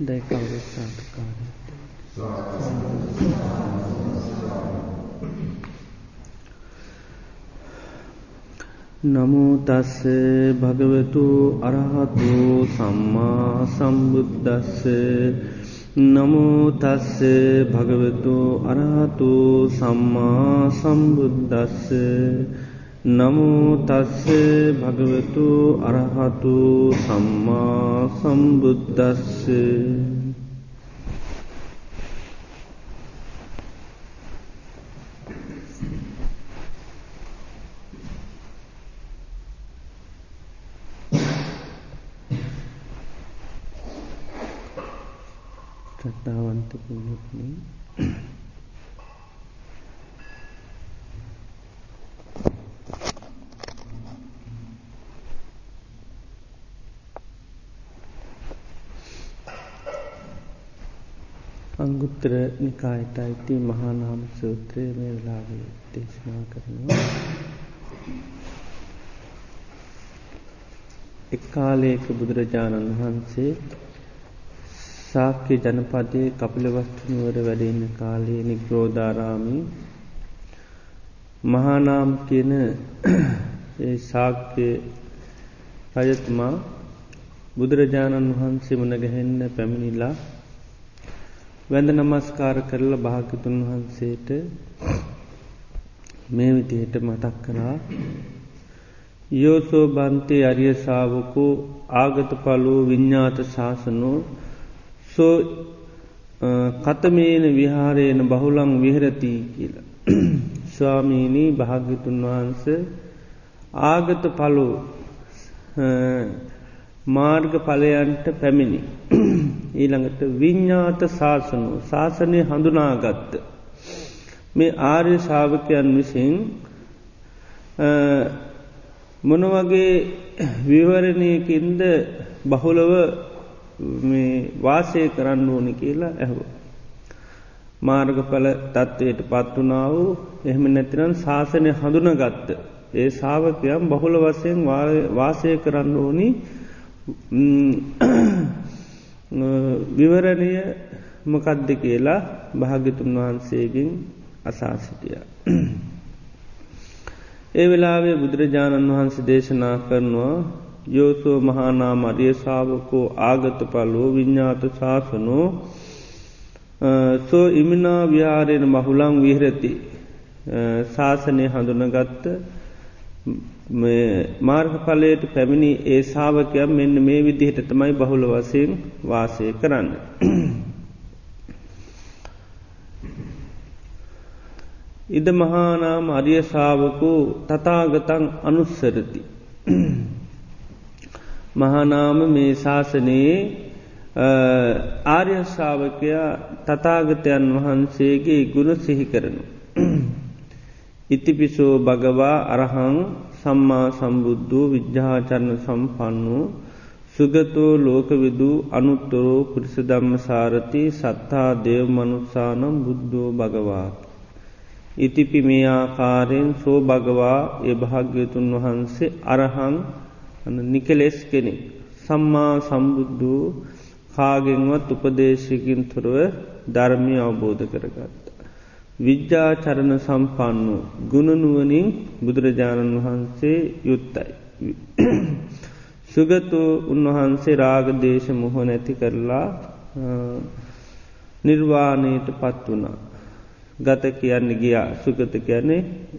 නමෝ තස්ස භගවතු අරහතු සම්මා සම්බුද්දස්ස නමෝ තස්ස භගවතු අරහතු සම්මා සම්බුද්දස්ස නමෝ තස්ස භගවතු අරහතු සම්මා සම්බුද්දස්ස ශ්‍රද්ධාවන්ත පුණ්‍යතුනි අංගුත්තර නිකායට අයිති මහා නාම සූත්‍රය මේ වෙලාවේ දේශනා කරනවා. එක් කාලයක බුදුරජාණන් වහන්සේ ශාක්‍ය ජනපදයේ කපිලවස්තු නුවර වැඩ ඉන්න කාලයේ නිග්‍රෝධාරාමේ මහා නාම කියන ඒ ශාක්‍ය රජතුමා බුදුරජාණන් වහන්සේ මුණ ගැහෙන්න පැමිණිලා වැඳ නමස්කාර කරලා භාග්‍යවතුන් වහන්සේට මේ විදිහට මතක් කළා. යෝසෝ බන්තේ අරිය ශාවකෝ ආගතඵලෝ විඤ්ඤාත ශාසනෝ සෝ කතමේන විහාරේන බහුලං විහෙරති කියලා. ස්වාමීනි භාග්‍යවතුන් වහන්සේ ආගත ඵලෝ මාර්ග ඵලයන්ට පැමිණි. ඊළඟට විඤ්ඤාත ශාසනෝ ශාසනය හඳුනාගත් මේ ආර්ය ශ්‍රාවකයන් විසින් මොන වගේ විවරණයකින්ද බහුලව මේ වාසය කරන්න ඕනි කියලා ඇහුවා. මාර්ගඵල තත්වයට පත් වුණා වූ එහෙම නැතිනම් ශාසනය හඳුනාගත් ඒ ශ්‍රාවකයන් බහුල වශයෙන් වාසය කරන්න ඕනි විවරණය මොකක්ද කියලා භාග්‍යවතුන් වහන්සේගෙන් අසා සිටියා. ඒ වෙලාවේ බුදුරජාණන් වහන්සේ දේශනා කරනවා යෝසෝ මහා නාම අරිය ශාවකෝ ආගතඵලෝ විඤ්ඤාත ශාසනෝ සෝ ඉමිනා විහාරේන බහුලං විහෙරති. ශාසනය හඳුනාගත් මේ මාර්ගඵලයට පැමිණි ඒ ශාවකයන් මෙන්න මේ විදිහට තමයි බහුල වශයෙන් වාසය කරන්නේ. ඉද මහා නාම අරිය ශාවකෝ තථාගතං අනුස්සරති. මහා නාම මේ ශාසනයේ ආර්ය ශ්‍රාවකයා තථාගතයන් වහන්සේගේ ගුණ සිහි කරනවා. ඉතිපිසෝ භගවා අරහං සම්මා සම්බුද්ධෝ විජ්ජාචරණ සම්පන්නෝ සුගතෝ ලෝකවිදු අනුත්තරෝ පුරිස ධම්මසාරති සත්තා දේව මනුස්සානම් බුද්ධෝ භගවා. ඉතිපි මේ ආකාරයෙන් සෝ භගවා ඒ භාග්‍යවතුන් වහන්සේ අරහං නිකලෙස් කෙනෙක් සම්මා සම්බුද්ධෝ කාගෙන්වත් උපදේශයකින් තොරව ධර්මය අවබෝධ කරගත්තා. විජ්ජාචරණ සම්පන්නෝ ගුණ නුවණින් බුදුරජාණන් වහන්සේ යුක්තයි. සුගතෝ උන්වහන්සේ රාග දේශ මොහ නැති කරලා නිර්වාණයට පත් වුණා. ගත කියන්නේ ගියා. සුගත කියන්නේ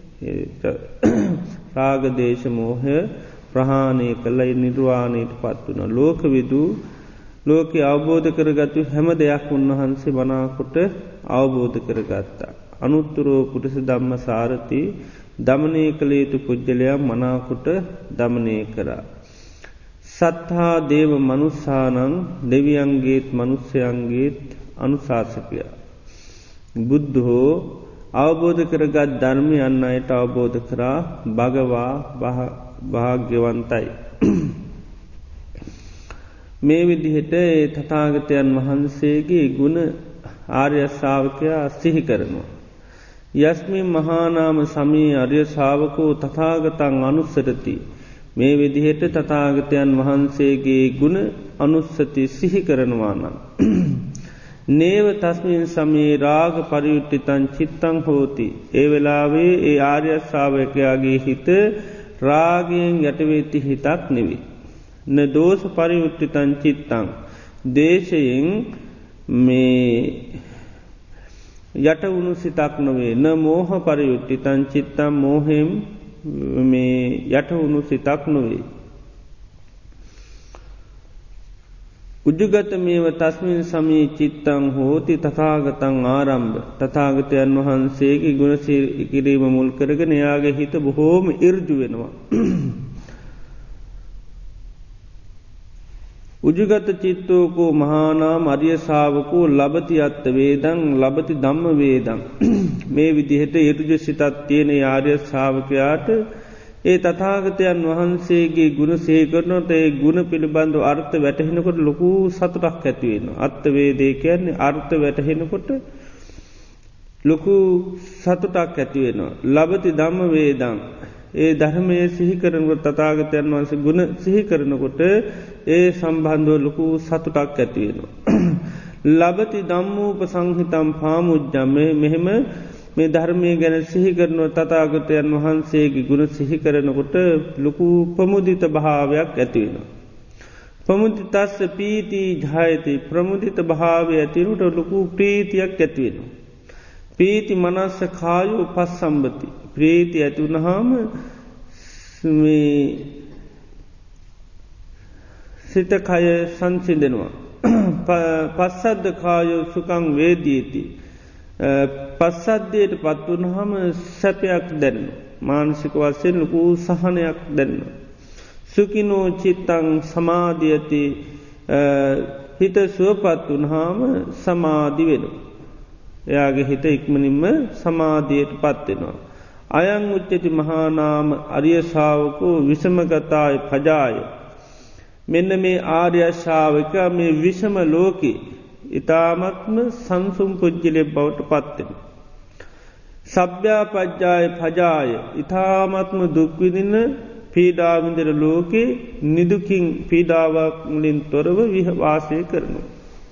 රාග දේශ මොහ ප්‍රහාණය කළා නිර්වාණයට පත් වුණා. ලෝකවිදු ලෝකේ අවබෝධ කරගත්තු හැම දෙයක් උන්වහන්සේ මනාකොට අවබෝධ කරගත්තා. අනුත්තරෝ පුරිස ධම්මසාරති දමනය කළ යුතු පුජ්‍යලයා මනාකොට දමනය කරා. සත්තා දේව මනුස්සානං දෙවියන්ගේත් මනුස්සයන්ගේත් අනුශාසකයා. බුද්ධෝ අවබෝධ කරගත් ධර්මය අන් අයට අවබෝධ කරා භගවා භාග්‍යවන්තයි. මේ විදිහට ඒ තථාගතයන් වහන්සේගේ ගුණ ආර්ය ශ්‍රාවකයා සිහි කරනවා. යස්මින් මහා නාම සමී අරිය ශාවකෝ තථාගතං අනුස්සරති මේ විදිහට තථාගතයන් වහන්සේගේ ගුණ අනුස්සති සිහි කරනවා නම් නේව තස්මින් සමේ රාග පරියුට්ඨිතං චිත්තං හෝති. ඒ වෙලාවේ ඒ ආර්ය ශ්‍රාවකයාගේ හිත රාගයෙන් යටවෙති හිතක් නෙවෙයි. න දෝෂ පරියුට්ඨිතං චිත්තං දේශයෙන් මේ යට වුණු සිතක් නොවේ. න මෝහ පරියුට්ඨිතං චිත්තං මෝහෙම් මේ යට වුණු සිතක් නොවේ. උජ්ජගත මේව තස්මින් සමී චිත්තං හෝති තථාගතං ආරම්භ. තථාගතයන් වහන්සේගේ ගුණ කිරීම මුල් කරගෙන එයාගේ හිත බොහෝම ඍජු වෙනවා. උජ්ජගත චිත්තෝකෝ මහානාම අරිය ශාවකෝ ලබති අත්ථ වේදං ලබති ධම්ම වේදං. මේ විදිහට ඍජු සිතක් තියෙන ආර්ය ශාවකයාට ඒ තථාගතයන් වහන්සේගේ ගුණ සිහි කරනකොට ඒ ගුණ පිළිබඳව අර්ථ වැටහෙනකොට ලොකු සතුටක් ඇති වෙනවා. අත්ථ වේදේ කියන්නේ අර්ථ වැටහෙනකොට ලොකු සතුටක් ඇති වෙනවා. ලබති ධම්ම වේදං. ඒ ධර්මයේ සිහි කරනකොට තථාගතයන් වහන්සේ ගුණ සිහි කරනකොට ඒ සම්බන්ධව ලොකු සතුටක් ඇති වෙනවා. ලබති ධම්මෝපසංහිතං පාමුජ්ජම්. මෙහෙම මේ ධර්මයේ ගැන සිහි කරනව තථාගතයන් වහන්සේගේ ගුණ සිහි කරනකොට ලොකු ප්‍රමුදිත භාවයක් ඇති වෙනවා. ප්‍රමුදිතස්ස පීති ජායති. ප්‍රමුදිත භාවය ඇති වෙනකොට ලොකු ප්‍රීතියක් ඇති වෙනවා. පීති මනස්ස කායෝ පස්සම්බති. ප්‍රීතිය ඇති වුනහම මේ සිත කය සංසිඳෙනවා. පස්සද්ද කායෝ සුඛං වේදීති. පස්සද්ධියට පත් වුනහම සැපයක් දැනෙනවා. මානසික වශයෙන් ලොකු සහනයක් දැනෙනවා. සුඛිනෝ චිත්තං සමාධියති. හිත සුවපත් වුනහම සමාධි වෙනවා. එයාගේ හිත ඉක්මනින්ම සමාධියට පත් වෙනවා. අයං උච්චති මහා නාම අරිය ශාවකෝ විසමගතාය පජාය. මෙන්න මේ ආර්ය ශාවකයා මේ විෂම ලෝකේ ඊ타මත්ම සංසුම් පුජ්‍යලේ බවට පත් වෙනවා. සබ්භ්‍යාපජ්ජාය පජාය. ඊ타මත්ම දුක් විඳින පීඩා විඳින ලෝකේ නිදුකින් පීඩාවක් වලින් තොරව වාසය කරනවා.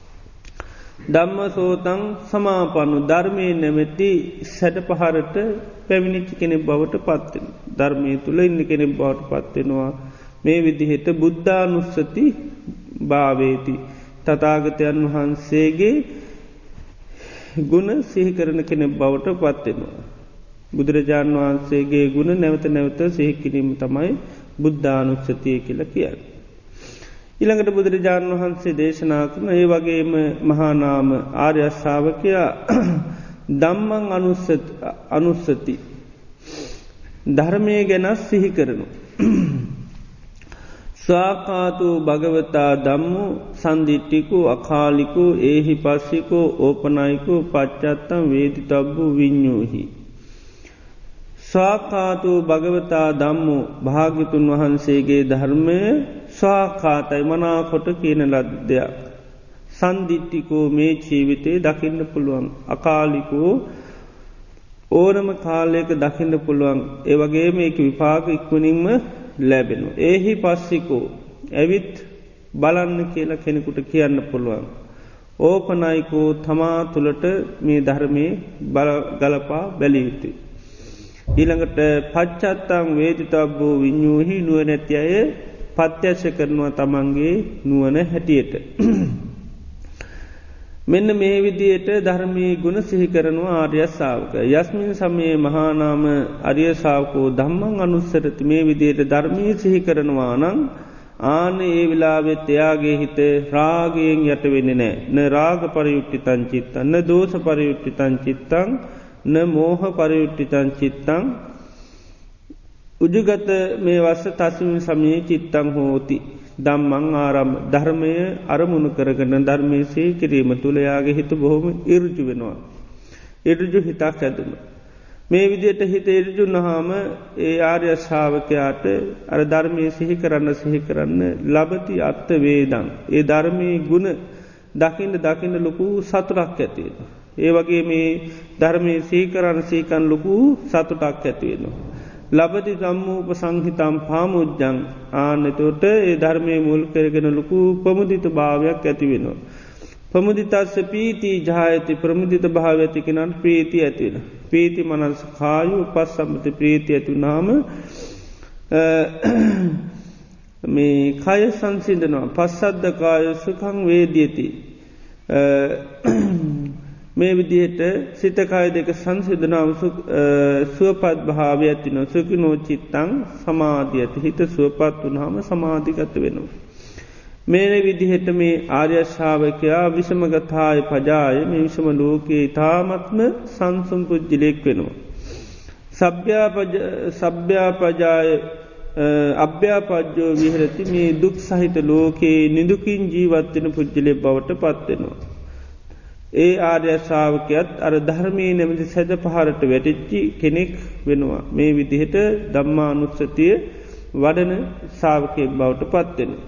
ධම්මසෝතං සමාපන්නු. ධර්මයේ නැමැති සැඩපහරට පැමිණිච්ච කෙනෙක් බවට පත් වෙනවා. ධර්මයේ තුල ඉන්න කෙනෙක් බවට පත් වෙනවා. මේ විදිහට බුද්ධානුස්සති භාවේති. තථාගතයන් වහන්සේගේ ගුණ සිහි කරන කෙනෙක් බවට පත් වෙනවා. බුදුරජාණන් වහන්සේගේ ගුණ නැවත නැවත සිහි කිරීම තමයි බුද්ධානුස්සතිය කියලා කියන්නේ. ඊළඟට බුදුරජාණන් වහන්සේ දේශනා කරන ඒ වගේම මහා නාම ආර්ය ශ්‍රාවකයා ධම්මං අනුස්සති. ධර්මයේ ගැන සිහි කරනවා. ස්වාකාතෝ භගවතා ධම්මෝ සන්දිට්ඨිකෝ අකාලිකෝ ඒහි පස්සිකෝ ඕපනායිකෝ පච්චත්තං වේදිතබ්බු විඤ්ඤෝහි. ස්වාකාතෝ භගවතා ධම්මෝ භාග්‍යතුන් වහන්සේගේ ධර්මය ස්වාකාතයි මනාකොට කියන ලද්දයක්. සන්දිට්ඨිකෝ මේ ජීවිතේ දකින්න පුළුවන්. අකාලිකෝ ඕනම කාලයක දකින්න පුළුවන්. ඒ වගේම මේක විපාක ඉක්මනින්ම ලැබෙනවා. ඒහි පස්සිකෝ ඇවිත් බලන්න කියලා කෙනෙකුට කියන්න පුළුවන්. ඕපනයිකෝ තමා තුළට මේ ධර්මයේ ගලපා බැලිය යුතුයි. ඊළඟට පච්චත්තං වේදිතබ්බෝ විඤ්ඤෝහි නුවණැති අය ප්‍රත්‍යක්ෂ කරනවා තමන්ගේ නුවණ හැටියට. මෙන්න මේ විදිහට ධර්මයේ ගුණ සිහි කරනවා ආර්ය ශ්‍රාවකයා. යස්මින් සමේ මහා නාම ආර්ය ශ්‍රාවකෝ ධම්මං අනුස්සරති. මේ විදිහට ධර්මයේ සිහි කරනවා නම් ආනේ ඒ විලාවෙත් එයාගේ හිත රාගයෙන් යට වෙන්නේ නැහැ. න රාග පරියුක්තිතං චිත්තං න දෝෂ පරියුක්තිතං චිත්තං න මෝහ පරියුක්තිතං චිත්තං උජ්ජගත මේ වස්ස තස්මින් සමේ චිත්තං හෝති. ධම්මං ආරම්භ. ධර්මය අරමුණු කරගෙන ධර්මයේ සිහි කිරීම තුළ යාගේ හිත බොහොම ඍජු වෙනවා. ඍජු හිතක් ඇතිවෙනවා. මේ විදිහට හිත ඍජු වුණාම ඒ ආර්ය ශ්‍රාවකයාට අර ධර්මයේ සිහි කරන්න ලබති අත්ථ වේදං. ඒ ධර්මයේ ගුණ දකින්න ලොකු සතුටක් ඇති වෙනවා. ඒ වගේ මේ ධර්මයේ සිහි කරන ලොකු සතුටක් ඇති වෙනවා. ලබති ධම්මූප සංහිතම් පාමුජ්ජං ආනතොට ඒ ධර්මය මුල් කරගෙන ලොකු ප්‍රමුදිත භාවයක් ඇති වෙනවා. ප්‍රමුදිතස්ස පීති ජායති ප්‍රමුදිත භාවය ඇති කෙනාට ප්‍රීති ඇති වෙනවා. ප්‍රීති මනස කායු උපස්සම්පති ප්‍රීති ඇති වුනහම මේ කය සංසිඳනවා. පස්සද්ද කාය සුඛං වේදියති. මේ විදිහට සිත කය දෙක සංසිඳනාව සුවපත් භාවය ඇති වෙනවා. සුඛිනෝ චිත්තං සමාධියති. හිත සුවපත් වුනහම සමාධිගත වෙනවා. මේ විදිහට මේ ආර්ය ශ්‍රාවකයා විෂමගතාය පජාය මේ විෂම ලෝකේ තාමත්ම සංසුන් පුජ්‍යලෙක් වෙනවා. සබ්භ්‍යාපජාය අභ්‍යාපජ්ජෝ විහෙරති මේ දුක් සහිත ලෝකේ නිදුකින් ජීවත් වෙන පුජ්‍යලෙක් බවට පත් වෙනවා. ඒ ආර්ය ශ්‍රාවකයාත් අර ධර්මයේ නැමැති සැද පහරට වැටිච්ච කෙනෙක් වෙනවා. මේ විදිහට ධම්මානුස්සතිය වඩන ශ්‍රාවකයෙක් බවට පත් වෙනවා.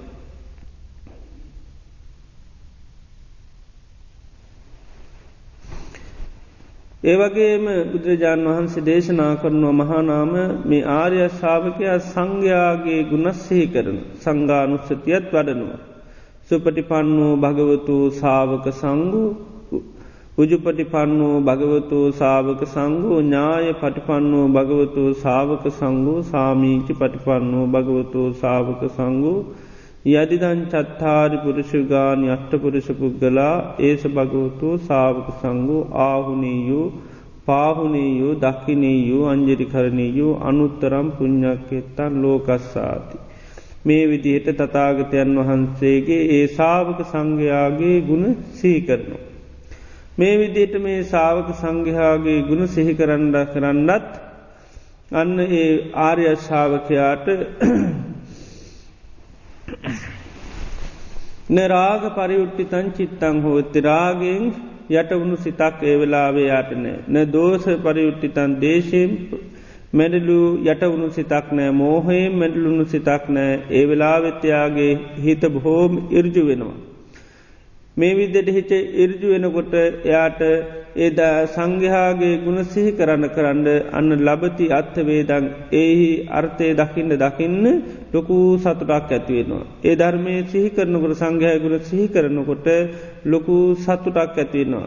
ඒ වගේම බුදුරජාණන් වහන්සේ දේශනා කරනවා මහානාම මේ ආර්ය ශ්‍රාවකයා සංඝයාගේ ගුණ සිහි කරන සංඝානුස්සතියත් වඩනවා. සුපටිපන්නෝ භගවතු ශාවක සංඝෝ උජුපටිපන්නෝ භගවතු ශාවක සංඝෝ ඥාය පටිපන්නෝ භගවතු ශාවක සංඝෝ සාමීචි පටිපන්නෝ භගවතු ශාවක සංඝෝ යදිදං චත්තාරි පුරුෂගානි අෂ්ටපුරුෂ පුද්ගලා ඒස භගවතු ශාවක සංඝෝ ආහුනීයෝ පාහුනීයෝ දක්ඛිනීයෝ අංජලිකරණීයෝ අනුත්තරම් පුඤ්ඤක්ඛෙත්තං ලෝකස්සාති. මේ විදිහට තථාගතයන් වහන්සේගේ ඒ ශාවක සංඝයාගේ ගුණ සිහි කරනවා. මේ විදිහට මේ ශාවක සංඝයාගේ ගුණ සිහි කරන්නත් අන්න ඒ ආර්ය ශ්‍රාවකයාට නරාග පරිඋට්ඨිතං චිත්තං හෝති. රාගෙන් යටවුණු සිතක් ඒ වෙලාවේ යට නැහැ. න දෝෂ පරිඋට්ඨිතං දේශයෙන් මෙඩලු යටවුණු සිතක් නැහැ. මෝහයෙන් මෙඩලුණු සිතක් නැහැ. ඒ වෙලාවෙත් යාගේ හිත බොහෝම ඉර්ජු වෙනවා. මේ විදිහට හිත ඉර්ජු වෙනකොට එයාට ඒ සංඝයාගේ ගුණ සිහි කරන්න අන්න ලබති අත්ථ වේදං ඒහි අර්ථය දකින්න ලොකු සතුටක් ඇති වෙනවා. ඒ ධර්මයේ සිහි කරනකොට සංඝයාගේ ගුණ සිහි කරනකොට ලොකු සතුටක් ඇති වෙනවා.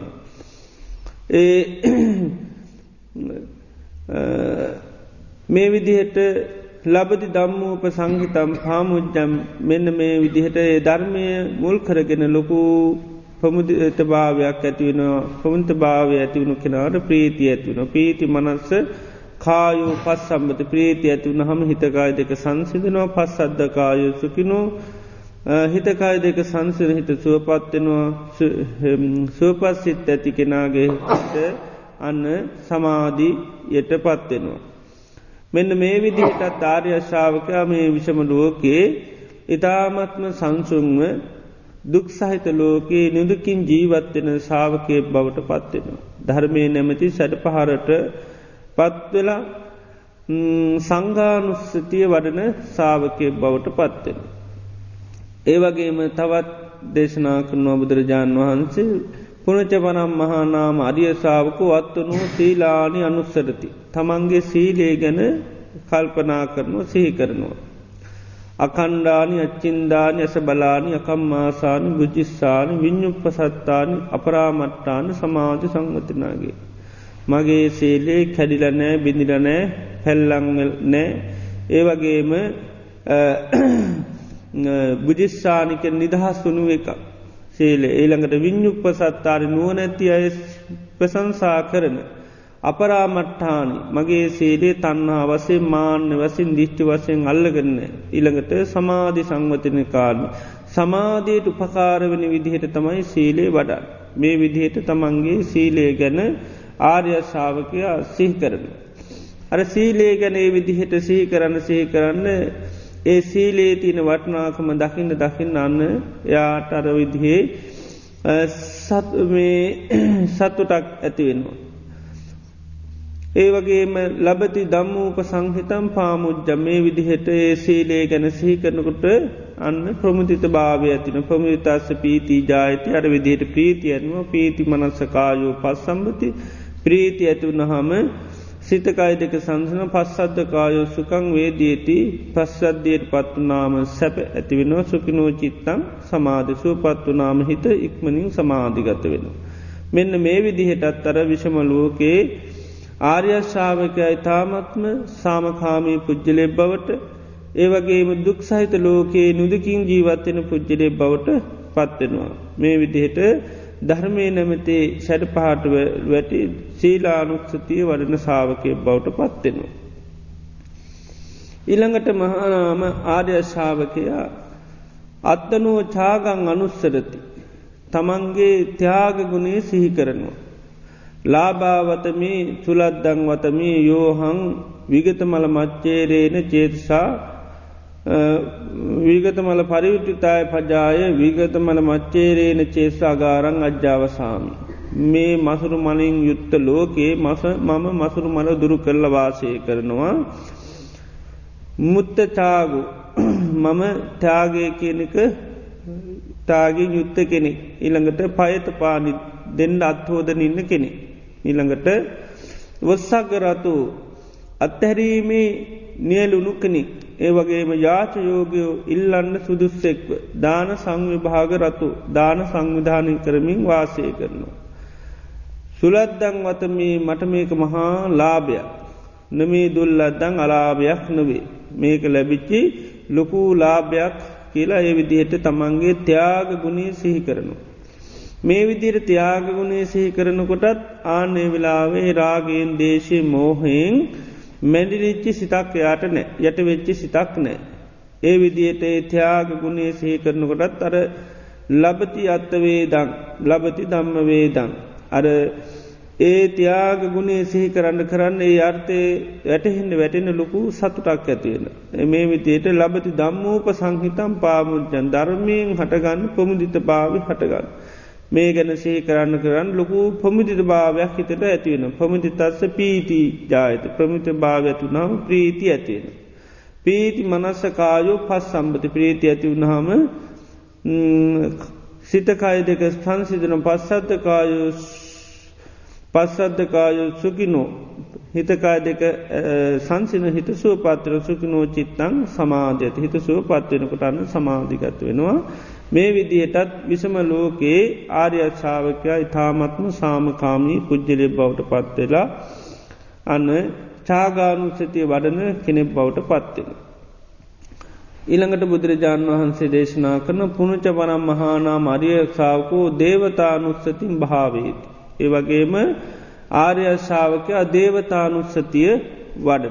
මේ විදිහට ලබති ධම්මෝප සංහිතම් පාමුජ්ජම් මෙන්න මේ විදිහට ඒ ධර්මය මුල් කරගෙන ලොකු ප්‍රමුදිත භාවයක් ඇති වෙනවා. ප්‍රමුදිත භාවය ඇති වුණු කෙනාට ප්‍රීතිය ඇති වෙනවා. ප්‍රීති මනස කායෝ පස්සම්බති ප්‍රීතිය ඇති වුණාම හිත කාය දෙක සංසිඳනවා. පස්සද්ද කායෝ සුඛිනෝ හිත කාය දෙක සංසිඳන හිත සුවපත් වෙනවා. සුවපත් සිත් ඇති කෙනාගේ හිත අන්න සමාධියටපත් වෙනවා. මෙන්න මේ විදිහට ආර්ය ශ්‍රාවකයා මේ විෂම ලෝකේ ඊ타ත්ම සංසුන්ව දුක් සහිත ලෝකේ නිදුකින් ජීවත් වෙන ශ්‍රාවකයෙක් බවට පත් වෙනවා. ධර්මයේ නැමැති සැඩපහරට පත් වෙලා සංඝානුස්සතිය වඩන ශ්‍රාවකයෙක් බවට පත් වෙනවා. ඒ වගේම තවත් දේශනා කරන බුදුරජාණන් වහන්සේ පුණජවනම් මහා නාම අරිය ශ්‍රාවකෝ අත්තුනෝ සීලානි අනුස්සරති. තමන්ගේ සීලය ගැන කල්පනා කරනවා සිහි කරනවා. අකණ්ඩානි අච්චින්දානි අසබලානි අකම්මාසානි බුද්ධිස්සානි විඤ්ඤුප්පසත්තානි අපරාමට්ටානි සමාධි සංවතිනාගේ. මගේ සීලේ කැඩිලා නැහැ, බිඳිලා නැහැ, හැල්ලම් නැහැ. ඒ වගේම බුද්ධිස්සානික නිදහස් වුණු එක. සීලේ ඊළඟට විඤ්ඤුප්පසත්තානි නුවණැති අය ප්‍රශංසා කරන අපරාමට්ඨානි මගේ සීලේ තණ්හා වශයෙන් මාන්න වශයෙන් දිෂ්ඨි වශයෙන් අල්ලගෙන ඊළඟට සමාධි සංවතිනිකානි සමාධියට උපකාර වෙන විදිහට තමයි සීලේ වඩන්නේ. මේ විදිහට තමන්ගේ සීලය ගැන ආර්ය ශ්‍රාවකයා සිහි කරනවා. අර සීලය ගැන මේ විදිහට සිහි කරන්න ඒ සීලේ තියෙන වටිනාකම දකින්න අන්න එයාට අර විදිහේ සතුටක් ඇති වෙනවා. ඒ වගේම ලබති ධම්මෝප සංහිතම් පාමුජ්ජම් මේ විදිහට ඒ සීලය ගැන සිහි කරනකොට අන්න ප්‍රමුදිත භාවය ඇති වෙනවා. ප්‍රමුදිතස්ස පීති ජායති අර විදිහට ප්‍රීතිය එනවා. පීති මනස කායෝ පස්සම්බති ප්‍රීතිය ඇති වුනහම සිතකය දෙක සංසන පස්සද්ධ කායෝ සුකං වේදීති පස්සද්ධියට පත්වනාම සැප ඇතිවෙනවා සුකිනෝ චිත්තං සමාධිසුව පත්වනාම හිත ඉක්මනින් සමාධිගත වෙන. මෙන්න මේ විදිහටත් අර විෂම ලෝකයේ ආර්යශ්‍රාවකය ඉතාමත්ම සාමකාමී පුද්ගලය බවට ඒවගේම දුක් සහිත ලෝකයේ නුදකින් ජීවත්වෙන පුද්ගලය බවට පත්වෙනවා. මේ විදිහට ධර්මය නැමතේ සැඩ පහට වැටි සීලානුක්ෂතිය වඩන සාාවකය බවට පත්වෙනවා. ඉළඟට මහානාම ආර්යශාවකයා අත්තනුව චාගං අනුස්සරති. තමන්ගේ ත්‍යාග ගුණේ සිහි කරනවා. ලාභාවතමී චුලද්දං වතමී යෝහං විගතමල මච්චේරේන චේතසා වීගතමල පරිවිට්ටිතාය පජාය වීගතමල මච්චේරේන චේසාගාරං අජ්‍යාවසාමි. මේ මසුරු මලින් යුත්ත ලෝකයේ මම මසුරු මල දුරු කරල වාසය කරනවා. මුත්ත ටාගු මම ත්‍යාගය කියනක තාගේ යුත්ත කෙනෙ ඉළඟට පයත පානි දෙන්න අත්හෝදන ඉන්න කෙනෙ. ඉළඟට වස්සක්ගරතු අත්හැරීමේ නියලුණු කෙනෙක්. ඒ වගේම යාචයෝගයෝ ඉල්ලන්න සුදුස්සෙක්ව දාන සංවිභාග රතු දාන සංවිධානය කරමින් වාසය කරනවා. සුලද්දං වතමේ මට මේක මහා ලාභයක් නමේ දුල්ලද්දං අලාභයක් නොවේ. මේක ලැබිච්චි ලොකු ලාභයක් කියලා ඒ විදිහට තමන්ගේ ත්‍යාග ගුණේ සිහි කරනවා. මේ විදිහට ත්‍යාග ගුණේ සිහි කරනකොටත් ආනේ වෙලාවේ රාගයෙන් දේශේ මෝහයෙන් මැඩිලිච්චි සිතක් යාට නෑ යට වෙච්චි සිතක් නෑ. ඒ විදියට ත්‍යාග ගුණේ සිහි කරනකොටත් අර ලබති අත්තවේදං ලබති ධම්ම වේදං අර ඒ ත්‍යාග ගුණේ සිහි කරන්න ඒ අර්ථය වැටහෙන්න වැටෙන ලොකු සතුටක් ඇතිවෙන. මේ විදියට ලබති ධම්මූප සංහිතම් පාමුච්චන් ධර්මයෙන් හටගන්න පොමුදිත භාවි හටගන්න. මේ ගැන සිහි කරන්න ලොකු පොමුදිත භාවයක් හිතට ඇතිවෙන. පොමුදිතස්ස පීති ජායත ප්‍රමිත භාවඇතු නම් ප්‍රීති ඇතිවෙන. පීති මනස්ස කායෝ පස් සම්බති ප්‍රීති ඇති වුණහම සිතකය දෙක සංසිදන පස්සද්ධකායෝ සුකිනෝ හිතකාය දෙක සංසින හිත සුව පත්තර සුකිනෝ චිත්තං සමාධ්‍යත හිත සුව පත්වෙනකොට අන්න සමාධිගත වෙනවා. මේ විදිහටත් විසම ලෝකයේ ආර්යශාවකයා ඉතාමත්ම සාමකාමී පුද්ගලය බවට පත්වෙලා අන්න චාගානුසතිය වඩන කෙනෙක් බවට පත්වෙන. ඊළඟට බුදුරජාණන් වහන්සේ දේශනා කරන පුනුච වනම් මහානා මරිය ශාවකෝ දේවතානුස්සතින් භාවේති. ඒ වගේම ආර්යශාවකයා දේවතානුස්සතිය වඩන.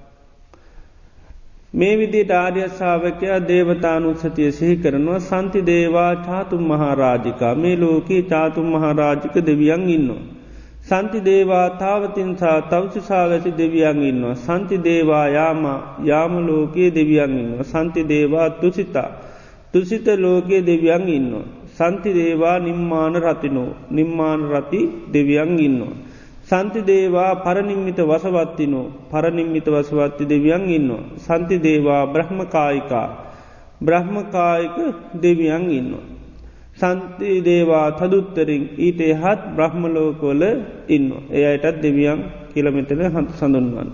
මේ විදිට ආර්යශාවකයා දේවතානුස්සතිය සිහි කරනවා සන්ති දේවා චාතුම් මහාරාජිකා මේ ලෝකයේ චාතුම් මහාරාජික දෙවියන් ඉන්නවා. සන්ති දේවා තාවතින්සා තවසිසා වැසි දෙවියන් ඉන්නවා. සන්ති දේවා යාම ලෝකයේ දෙවියන් ඉන්නවා. සන්ති දේවා තුසිතා තුසිත ලෝකයේ දෙවියන් ඉන්නවා. සන්ති දේවා නිම්මාන රතිනෝ නිම්මාන රති දෙවියන් ඉන්නවා. සන්ති දේවා පරනිම්මිත වසවත්තිනෝ පරනිම්මිත වසවත්ති දෙවියන් ඉන්නවා. සන්ති දේවා බ්‍රහ්මකායිකා බ්‍රහ්මකායික දෙවියන් ඉන්නවා. සන්ති දේවා තදුත්තරින් ඊට එහත් බ්‍රහ්මලෝකොල ඉන්නවා. එයටත් දෙවියන් කියලමෙතන සඳුන්වන්.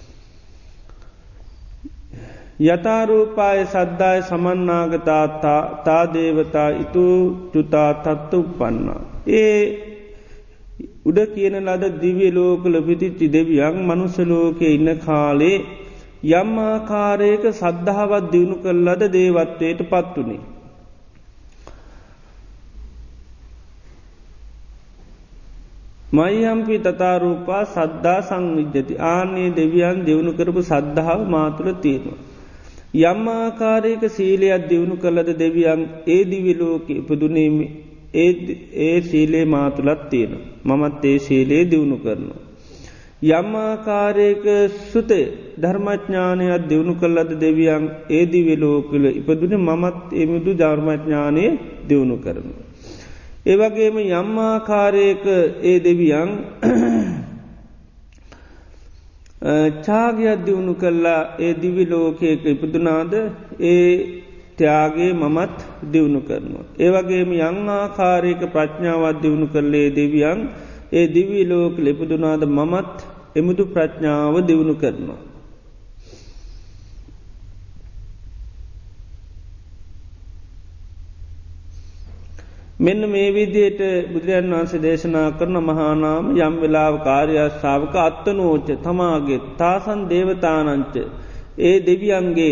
යථරූපාය සද්ධාය සමන්නාගතා තාදේවතා ඉතු චුතා තත්ත උපන්නා. ඒ උඩ කියන ලද දිවිය ලෝකල පිතිච්චි දෙවියන් මනුස්සලෝකය ඉන්න කාලේ යම් ආකාරයක සද්ධාවත් දියුණු කරලද දේවත්වයට පත්වනේ. මයිහම්පි තතාරූපා සද්ධා සංවිජ්ජති ආනේ දෙවියන් දියුණු කරපු සද්ධාව මාතුළ තියෙනවා. යම් ආකාරයක සීලයක් දියුණු කළද දෙවියන් ඒ දිවිලෝක ඉපදුනීම ඒ සීලේ මාතුළත් තියෙන. මමත් ඒ ශීලයේ දියුණු කරනවා. යම් ආකාරයක සුතේ ධර්මඥානයක් දියුණු කළද දෙවියන් ඒ දිවිලෝකල ඉපදුන මමත් එමුදු ධර්මඥානය දියුණු කරනවා. ඒවගේම යම් ආකාරයක ඒ දෙවියන් චාගයක් දියුණු කල්ලා ඒ දිවිලෝකයක ඉපදුනාද ඒ ත්‍යාගේ මමත් දියුණු කරනවා. ඒවගේම යං ආකාරයක ප්‍රඥාවත් දියුණු කරලේ දෙවියන් ඒ දිවිලෝක ලිපදුනාද මමත් එමුදු ප්‍රඥාව දියුණු කරනවා. මෙන්න මේ විදියට බුදුරජාණන් වහන්සේ දේශනා කරන මහානාම යම් වෙලාව කාර්යශාවක අත්තනෝච තමාගේ තාසන් දේවතානංච ඒ දෙවියන්ගේ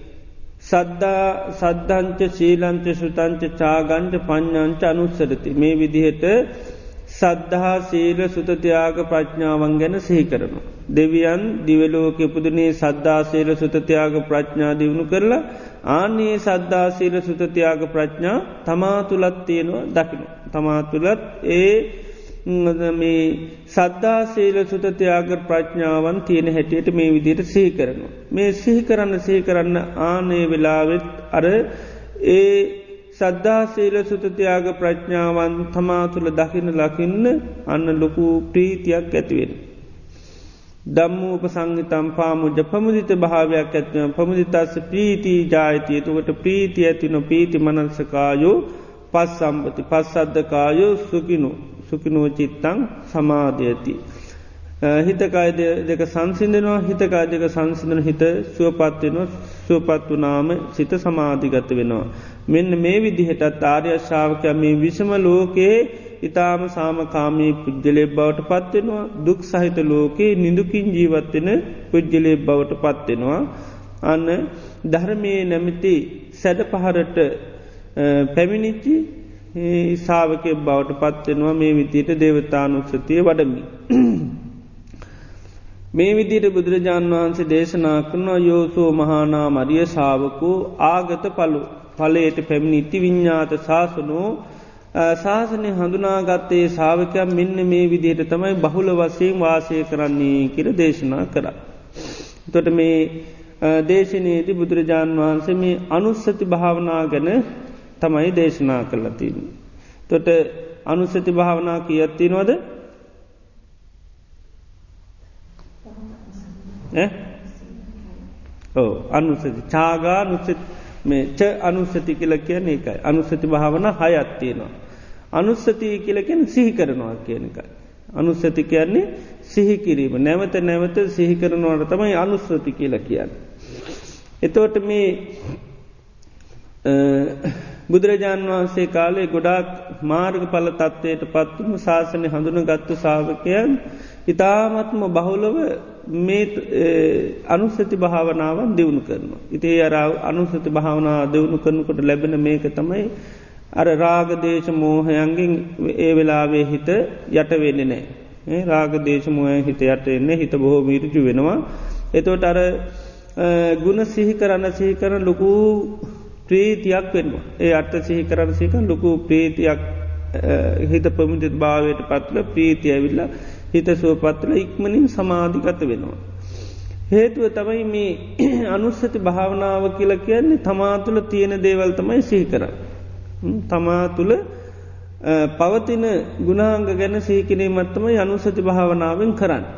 සද්ධංච ශීලංච සුතංච චාගංච පඤ්ඤංච අනුස්සරති. මේ විදිහට සද්ධා සීල සුත ත්‍යාග ප්‍රඥාවන් ගැන සිහි කරනවා. දෙවියන් දිව්‍ය ලෝකයේ උපදිනේ සද්ධා සීල සුත ත්‍යාග ප්‍රඥා දිනු කරලා ආන්නේ සද්ධා සීල සුත ත්‍යාග ප්‍රඥා තමා තුලත් තියෙනවා දකින්න. තමා තුලත් ඒ මේ සද්ධා සීල සුත ත්‍යාග ප්‍රඥාවන් තියෙන හැටියට මේ විදිහට සිහි කරනවා. මේ සිහි කරන්න ආනේ වෙලාවෙත් අර ඒ සද්ධා සීල සුත ත්‍යාග ප්‍රඥාවන් තමා තුල දකින්න අන්න ලොකු ප්‍රීතියක් ඇති වෙනවා. ධම්මෝපසංහිතං පාමුජ්ජ ප්‍රමුදිත භාවයක් ඇති වෙනවා. ප්‍රමුදිතස්ස ප්‍රීති ජායති. එතකොට ප්‍රීතිය ඇති වෙන පීති මනසකායෝ පස්සම්පති පස්සද්දකායෝ සුඛිනෝ චිත්තං සමාධියති. හිතකාය දෙක සංසිඳනවා. හිතකාය දෙක සංසිඳන හිත සුවපත් වෙනවා. සුවපත් වුණාම සිත සමාධිගත වෙනවා. මෙන්න මේ විදිහට ආර්ය ශ්‍රාවකයා මේ විෂම ලෝකයේ ඊටාම සාමකාමී පුජ්‍යලේ බවට පත් වෙනවා. දුක් සහිත ලෝකේ නිදුකින් ජීවත් වෙන පුජ්‍යලේ බවට පත් වෙනවා. අන්න ධර්මයේ නැමැති සැඩපහරට පැමිණිච්ච ශ්‍රාවකයෙක් බවට පත් වෙනවා. මේ විදිහට දේවතානුස්සතිය වඩමි. මේ විදිහට බුදුරජාණන් වහන්සේ දේශනා කරන යෝසෝ මහානා මරිය ශාවකෝ ආගත ඵලයට පැමිණි ඉති විඤ්ඤාත ශාසනෝ ශාසනය හඳුනාගත්තේ ශාවකයන් මෙන්න මේ විදිහට තමයි බහුල වශයෙන් වාසය කරන්නේ කියලා දේශනා කරා. එතකොට මේ දේශනාවේදී බුදුරජාණන් වහන්සේ මේ අනුස්සති භාවනා ගැන තමයි දේශනා කළා තියෙන්නේ. එතකොට අනුස්සති භාවනා කීයක් තියෙනවද? අනුස්සති ඡාගානුස්සති මේ අනුස්සති කියලා කියන්නේ ඒකයි. අනුස්සති භාවනා 6ක් තියෙනවා. අනුස්සති කියලා කියන්නේ සිහි කරනවා කියන එකයි. අනුස්සති කියන්නේ සිහි කිරීම. නැවත නැවත සිහි කරනවට තමයි අනුස්සති කියලා කියන්නේ. එතකොට මේ බුදුරජාන් වහන්සේ කාලේ ගොඩාක් මාර්ගඵල තත්ත්වයට පත් වුණු ශාසනය හඳුනගත්තු ශ්‍රාවකයන් ඊ타ත්ම බහුලව මේ අනුස්සති භාවනාවන් දියුණු කරනවා. ඉතින් අර අනුස්සති භාවනාව දියුණු කරනකොට ලැබෙන මේක තමයි අර රාග දේශ මොහයන්ගෙන් ඒ වෙලාවේ හිත යට වෙන්නේ නැහැ. රාග දේශ මොහයන් හිත යට වෙන්නේ හිත බොහෝ ඍජු වෙනවා. එතකොට අර ගුණ සිහි කරන ලොකු ප්‍රීතියක් වෙනවා. ඒ අර්ථ සිහි කරන ලොකු ප්‍රීතියක් හිත ප්‍රමුදිත භාවයට පත්ල ප්‍රීතිය ඇවිල්ලා හිත සුවපත්ල ඉක්මනින් සමාධිගත වෙනවා. හේතුව තමයි මේ අනුස්සති භාවනාව කියලා කියන්නේ තමා තුළ තියෙන දේවල් තමයි සිහි කරන්නේ. තමා තුළ පවතින ගුණාංග ගැන සිහි කිරීමක් තමයි අනුස්සති භාවනාවෙන් කරන්නේ.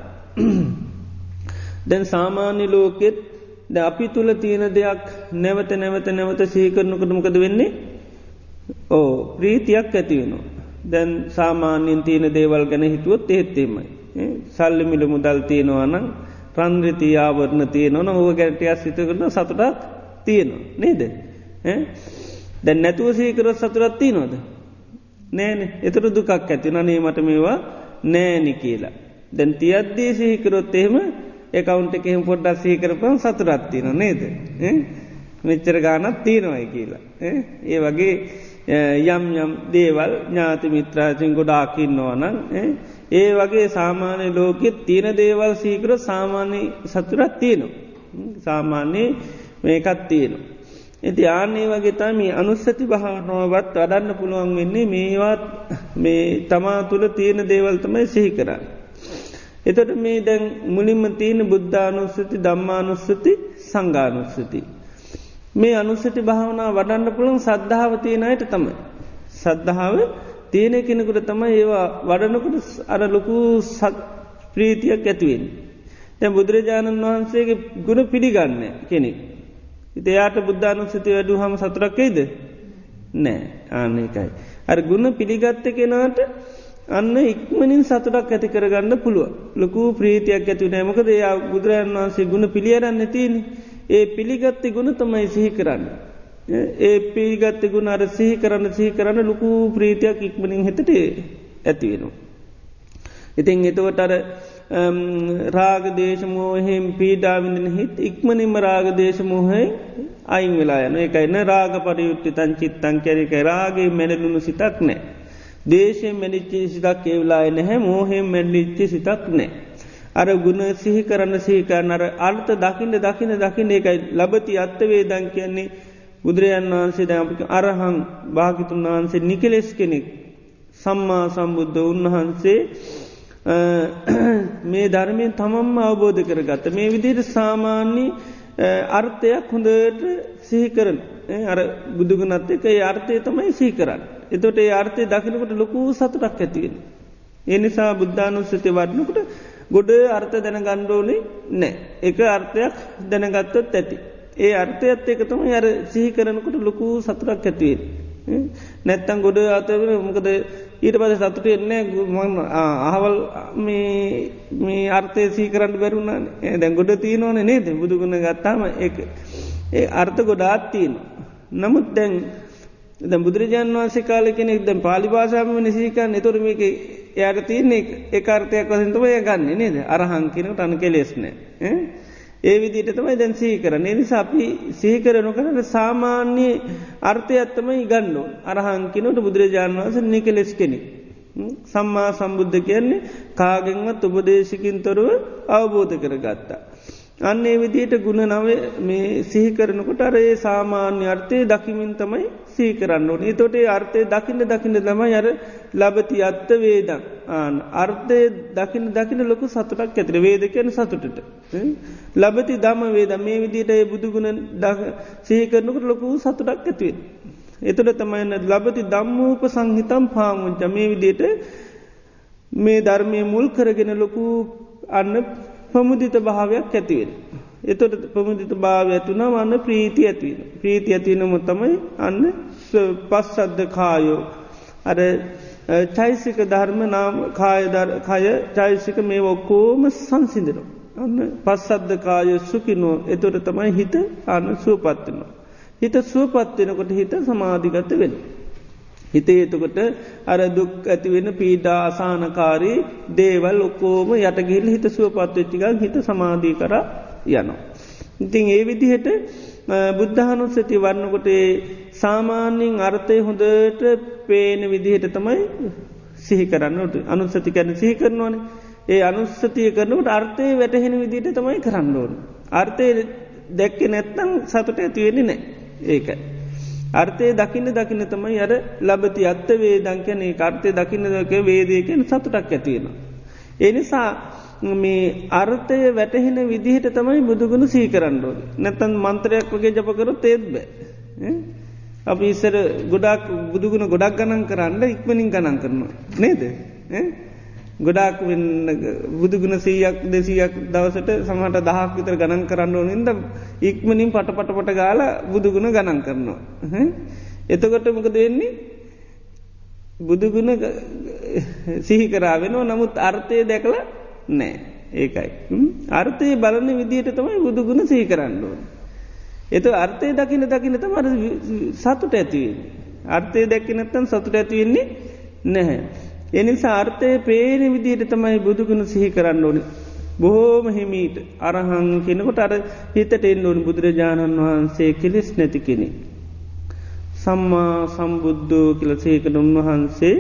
දැන් සාමාන්‍ය ලෝකෙත් අපි තුළ තියෙන දෙයක් නැවත සිහි කරනකොට මොකද වෙන්නේ? ප්‍රීතියක් ඇති වෙනවා. දැන් සාමාන්‍යයෙන් තියෙන දේවල් ගැන හිතුවොත් එහෙත් එහෙමයි. සල්ලි මිල මුදල් තියෙනවා නම් රන් රිදී ආවරණ තියෙනවා නම් ඕක ගැන ටිකක් සිත කරන සතුටක් තියෙනවා නේද? දැන් නැතුව සිහි කරොත් සතුටක් තියෙනවද? නෑනේ. ඒතර දුකක් ඇති වෙනවා නේ මට මේවා නෑනි කියලා. දැන් තියද්දී සිහි කරොත් එහෙම account එකේ පොඩ්ඩක් සිහි කරපුවම සතුටක් තියෙනවා නේද? මෙච්චර ගාණක් තියෙනවායි කියලා. ඒ වගේ යම් දේවල් ඥාති මිත්‍රාදීන් ගොඩාක් ඉන්නවා නම් ඒ වගේ සාමාන්‍ය ලෝකෙත් තියෙන දේවල් සිහි කරොත් සාමාන්‍ය සතුටක් තියෙනවා. සාමාන්‍ය මේකක් තියෙනවා. ඉතින් ආන්නේ වගේ තමයි අනුස්සති භාවනාවත් වඩන්න පුළුවන් වෙන්නේ මේවත් මේ තමා තුළ තියෙන දේවල් තමයි සිහි කරන්නේ. එතකොට මේ දැන් මුලින්ම තියෙන බුද්ධානුස්සති, ධම්මානුස්සති, සංඝානුස්සති. මේ අනුස්සති භාවනාව වඩන්න පුළුවන් සද්ධාව තියෙන අයට තමයි. සද්ධාව තියෙන කෙනෙකුට තමයි ඒවා වඩනකොට අර ලොකු ප්‍රීතියක් ඇති වෙන්නේ. දැන් බුදුරජාණන් වහන්සේගේ ගුණ පිළිගන්නේ කෙනෙක්. ඉතින් එයාට බුද්ධානුස්සතිය වැඩුවාම සතුටක් එයිද? නෑ. ඒකයි. අර ගුණ පිළිගත්ත කෙනාට අන්න ඉක්මනින් සතුටක් ඇති කරගන්න පුළුව ලොකු ප්‍රීතියක් ඇති නෑමකද එයා බුදුරජාන් වහන්සේ ගුණ පිළියරන්න තියෙන ඒ පිළිගත්ති ගුණ තමයි සිහි කරන්න. ඒ පිළිගත්ති ගුණ අර සිහි කරන්න ලොකු ප්‍රීතියක් ඉක්මනින් හිතට ඇතිවෙනවා. ඉතින් එතවට අර රාගදේශමෝහෙම පීඩාවිඳන හිත් ඉක්මනින්ම රාගදේශමෝහයි අයින් වෙලා යන එකයින්න රාග පරියුත්ති තන් චිත්තන් කැරික රාගේ මැනලුණු සිතක් නෑ. දේශයෙන් මැනිච්චි සිතක් ඒවලා නැහැ මෝහෙම මැල්ලිච්චි සිතක් නෑ. අර ගුණ සිහි සිහිකරන අර අර්ථ දකින්න එකයි ලබති අත්තවේදන් කියන්නේ බුදුරජාන් වහන්සේ දැ අරහං භාගිතුන් වහන්සේ නිකලෙස් කෙනෙක් සම්මා සම්බුද්ධ උන්වහන්සේ මේ ධර්මයෙන් තමම්ම අවබෝධ කරගත්ත මේ විදියට සාමාන්‍ය අර්ථයක් හොඳට සිහිකරන අර බුදුගුණත් එක ඒ අර්ථය තමයි සිහිකරන්න. එතොට ඒ අර්ථය දකිනකොට ලොකු සතුටක් ඇතිවෙන. ඒ නිසා බුද්ධානුස්සති වඩනකට ගොඩ අර්ථ දැන ගණ්ඩෝනේ නෑ එක අර්ථයක් දැනගත්තොත් ඇති. ඒ අර්ථයත් එක තම අර සිහි කරනකොට ලොකු සතුරක් ඇතිවෙන්. නැත්තන් ගොඩ අතවෙන මොකද ඊට පද සතුට එන්නේ අහවල් මේ අර්ථය සී කරන්න බැරුණ දැන් ගොඩ තියනවන නේද බුදුගුණ ගත්තාම ඒ අර්ථ ගොඩාත් තියන. නමුත් දැන් ද බුදුරජාන් වන්සේ කාල කෙනෙක් දැන් පාලි භාෂාම නිසිකන් එතුර මේක එයට තියන්නේ එකර්ථයක් වසන්තමය ගන්න නේද අරහංකිනට අන කෙලෙස්නෑ. ඒ විදිට තමයි දැන් සීකරන නිසා අපි සීකරනු කරන සාමාන්‍ය අර්ථයත්තමයි ගන්නු අරහංකිනට බුදුරජාණන් වන්ස නිකලෙස් කෙනෙ. සම්මා සම්බුද්ධ කියන්නේ කාගෙන්වත් උපදේශකින් තොරව අවබෝධ කරගත්තා. අන්නේ විදියට ගුණ නව මේ සිහිකරනකොට අරඒ සාමාන්‍ය අර්ථය දකිමින් තමයි සීකරන්න ඕන. තොටේ අර්ථය දකින්න තමයි අර ලබති අත්ත වේදන් අර්ථය දකින්න ලොකු සතුටක් ඇතර වේදකයන සතුටට. ලබති දම වේද මේ විදිට බුදුගුණ සීකරනකට ලොකු සතුටක් ඇතිවෙන්. එතුට තමයින්න ලබති දම්මූප සංහිතම් පාමුංච මේ විදියට මේ ධර්මය මුල් කරගෙන ලොකු අන්න පමුදිත භාවයක් ඇතිවෙන. එතොට පමුදිත භාව ඇතුනා වන්න ප්‍රීති ඇතිවෙන. ප්‍රීති ඇතිනම තමයි අන්න පස්සද්ධ කායෝ. අර චෛසික ධර්ම නාම කය චෛසික මේ ඔක්කෝම සංසිදරෝ. අන්න පස්සද්ධ කාය සුකිනෝ එතොට තමයි හිත අන්න සුවපත්වනවා. හිත සුවපත්වෙනකොට හිත සමාධිගත වෙන. හිතේ එතකොට අර දුක් ඇතිවෙන පීඩා අසානකාරී දේවල් ඔක්කෝම යටගිල් හිත සුවපත්වෙච්චිකක් හිත සමාධී කර යනවා. ඉතින් ඒ විදිහට බුද්ධානුස්සති වන්නකොට සාමාන්‍යින් අර්ථය හොඳට පේන විදිහට තමයි සිහි කරන්නට අනුස්සති කැන සිහි කරනවනේ ඒ අනුස්සතිය කරනකට අර්ථය වැටහෙන විදිහට තමයි කරන්න ඕන. අර්ථය දැක්ක නැත්තං සතුට ඇතිවෙන්නේ නෑ ඒකයි. අර්ථය දකින්න තමයි අර ලබති අත්ත වේදන් කියන්නේ අර්ථය දකින්න දක වේදයකෙන් සතුටක් ඇතිවෙන. එනිසා මේ අර්ථය වැටහෙන විදිහට තමයි බුදුගුණ සීකරන්න ඕන. නැත්තන් මන්ත්‍රයක් වගේ ජපකරොත් ඒත් බෑ. අපි ඉස්සර ගොඩක් බුදුගුණ ගොඩක් ගණන් කරන්න ඉක්මනින් ගණන් කරනවා. නේද? ගොඩක් බුදුගුණ 100ක් 200ක් දවසට සමහරට 1000ක් විතර ගණන් කරන්න ඕන නින්ද ඉක්මනින් පට ගාලා බුදුගුණ ගණන් කරනවා. එතකොට මොකද වෙන්නේ? බුදුගුණ සිහි කරා වෙනවා. නමුත් අර්ථය දැකලා නෑ. ඒකයි. අර්ථය බලන විදිහට තමයි බුදුගුණ සිහි කරන්න ඕන. ඒතකොට අර්ථය දකින්න තමයි සතුට ඇති වෙන්නේ. අර්ථය දැක්කේ නැත්නම් සතුට ඇති වෙන්නේ නැහැ. එනිසා අර්ථය පේන විදිහට තමයි බුදුගුණ සිහි කරන්න ඕනේ. බොහෝම හිමීට අරහං කෙනෙකුට අර හිතට එන්න ඕනේ බුදුරජාණන් වහන්සේ කෙලෙස් නැති කෙනෙක්. සම්මා සම්බුද්ධෝ කියලා සිහි කරන උන්වහන්සේ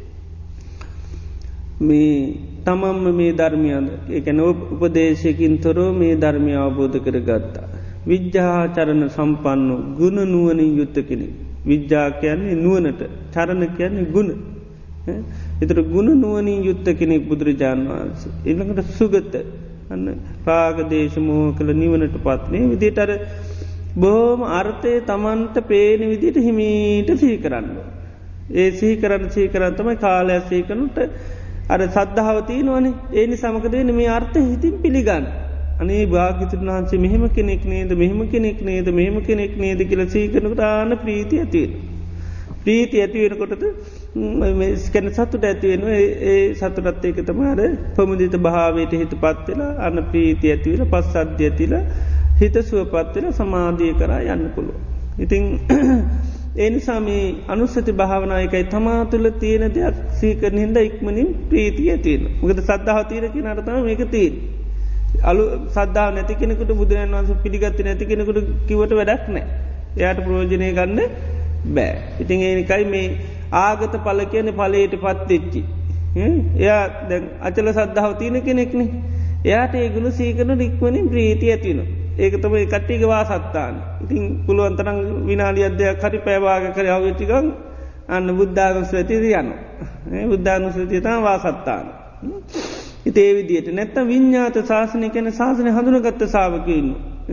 මේ තමන්ම මේ ධර්මය ඒ කියන්නේ උපදේශකින් තොරව මේ ධර්මය අවබෝධ කරගත්තා. විද්‍යාචරණ සම්පන්න ගුණ නුවණින් යුක්ත කෙනෙක්. විද්‍යා කියන්නේ නුවණට, චරණ කියන්නේ ගුණ. එතර ගුණ නුවනින් යුත්ත කෙනෙක් බුදුරජාණන් වහන්සේ. එළඟට සුගත අන්න රාගදේශමෝහ කළ නිවනට පත්නේ විදිටර බෝම අර්ථය තමන්ට පේන විදිට හිමීට සී කරන්න. ඒ සී කරන්න තමයි කාලය සී කනුට අර සද්ධාවතිය නොවනේ ඒනි සමකදේ මේ අර්ථ හිතින් පිළිගන්න. අනේ භාගිතුන් වහන්සේ මෙහෙම කෙනෙක් නේද මෙහෙම කෙනෙක් නේද මෙහෙම කෙනෙක් නේද කියලා සී කරනකොට ආන ප්‍රීතිය ඇතිවෙන. ප්‍රීතිය ඇති වෙනකොටද ස්කැන සතුට ඇතිවෙන ඒ සතුටත් ඒක තමාර පමුදිත භාවයට හිත පත්වෙලා අන්න ප්‍රීති ඇතිවල පස් අධ්‍ය ඇතිල හිත සුවපත්වෙල සමාධිය කරා යන්න පුළුව. ඉතිං ඒනිසාම අනුස්සති භාවනායකයි තමා තුළ තියෙන දෙයක් සීකරන හිද ඉක්මනින් ප්‍රීතිය ඇතිවෙන මොකද සද්ධාව තීරක නරතම මේක තිීන්. අලු සද්ධාව නැති කෙනෙකුට බුදුරන් වන්ස පිළිගත්ති නැති කෙනෙකුට කිවට වැඩක් නෑ එයාට ප්‍රෝජනය ගන්න බෑ. ඉතින් ඒනිකයි මේ ආගත පල කියන පලයට පත්තෙච්චි. එයා දැ අචල සද්ධාව තියන කෙනෙක්න එයාට ඒගුණ සීකරන රික්මනින් ප්‍රීති ඇතින ඒක තම කට්ටික වාසත්තාන ඉතින් පුළුවන්තරං විනාඩි අධ්‍යයක් හරි පැවාග කර අවතිකං අන්න බුද්ධානුස්වතිද යන්න බුද්ධානුස්වතිතා වාසත්තාන ඉතේ විදියට නැත්ත විඤ්ඥාත ශාසනය කැන ශාසනය හඳුනගත්ත සාාවකන්න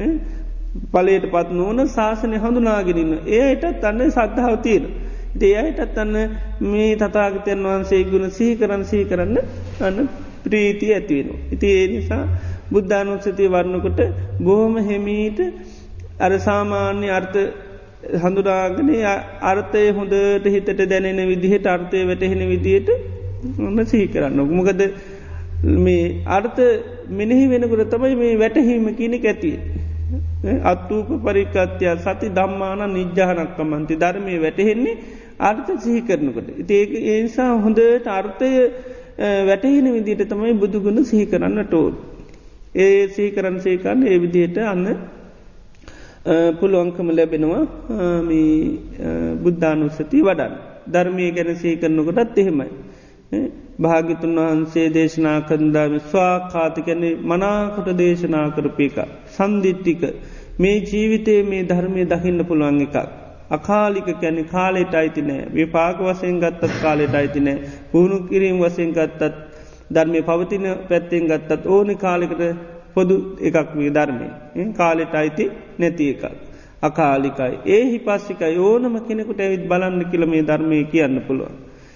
පලයට පත් නොවන ශාසනය හඳුනාගෙනන්න ඒයටත් අන්න සද්ධාව තීර ඒයටත් අන්න මේ තතාගතයන් වහන්සේ ගුණ සහි කරන්න අන්න ප්‍රීතිය ඇතිවෙන. ඉති ඒ නිසා බුද්ධානුත්සතිය වරණකොට බොහොම හෙමීට අර සාමාන්‍ය අර්ථ හඳුරාගෙන අර්ථය හොඳට හිතට දැනෙන විදිහට අර්ථය වැටහෙන විදියට ම සිහි කරන්න. මොකද මේ අර්ථ මෙනෙහි වෙනකොට තමයි මේ වැටහීම කියනෙ ඇතිය. අත්තූප පරිකත්‍යය සති දම්මාන නිජ්‍යානක්කමන්ති ධර්මය වැටහෙන්නේ අර්ථ සිහි කරනකොට. ඒක ඒනිසා හොඳට අර්ථය වැටහින විදිට තමයි බුදුගුණ සිහි කරන්න ටෝල්. ඒ සිහි කරන්න සේකන්න ඒ විදියට අන්න පුළුවන්කම ලැබෙනවා බුද්ධානුස්සති වඩන් ධර්මය ගැන සිහි කරනකොටත් එහෙමයි. භාගිතුන් වහන්සේ දේශනා කන්දාව ස්වාකාතිකැනෙ මනාකොට දේශනා කරපයක සන්දිිට්ටික මේ ජීවිතයේ මේ ධර්මය දකින්න පුළුවන් එකක්. අකාලික කැනෙ කාලෙට අයිති නෑ විපාක වසයෙන් ගත්තත් කාලෙට අයිති නෑ පුහුණු කිරීම වසයෙන් ගත්තත් ධර්මය පවතින පැත්තෙන් ගත්තත් ඕන කාලෙකට පොදු එකක් මේ ධර්මය කාලෙට අයිති නැති එකක්. අකාලිකයි ඒ හිපස්සිකයි ඕනම කෙනෙකුට ඇවිත් බලන්න කියල මේ ධර්මය කියන්න පුළුවන්.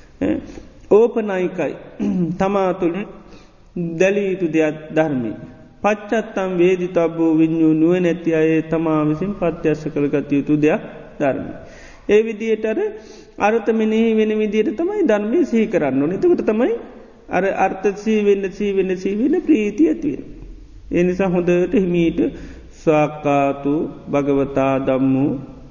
ඕපනයිකයි තමා තුළ දැලීතු දෙයක් ධර්මී. පච්චත්තම් වේදි තබ්බූ විඤ්ඥූ නුව නැති අය තමා විසින් පත්්‍යස්ස කරගත යුතු දෙයක් ධර්ම. ඒ විදියටර අර්ථමනෙහි වෙන විදියට තමයි ධර්මය සහි කරන්න නතකට තමයි අර අර්ථසී වෙන්න සීවෙන්න ප්‍රීති ඇතිවෙන. ඒ නිසා හොඳට හිමීට ස්වාක්කාතු භගවතා දම්මු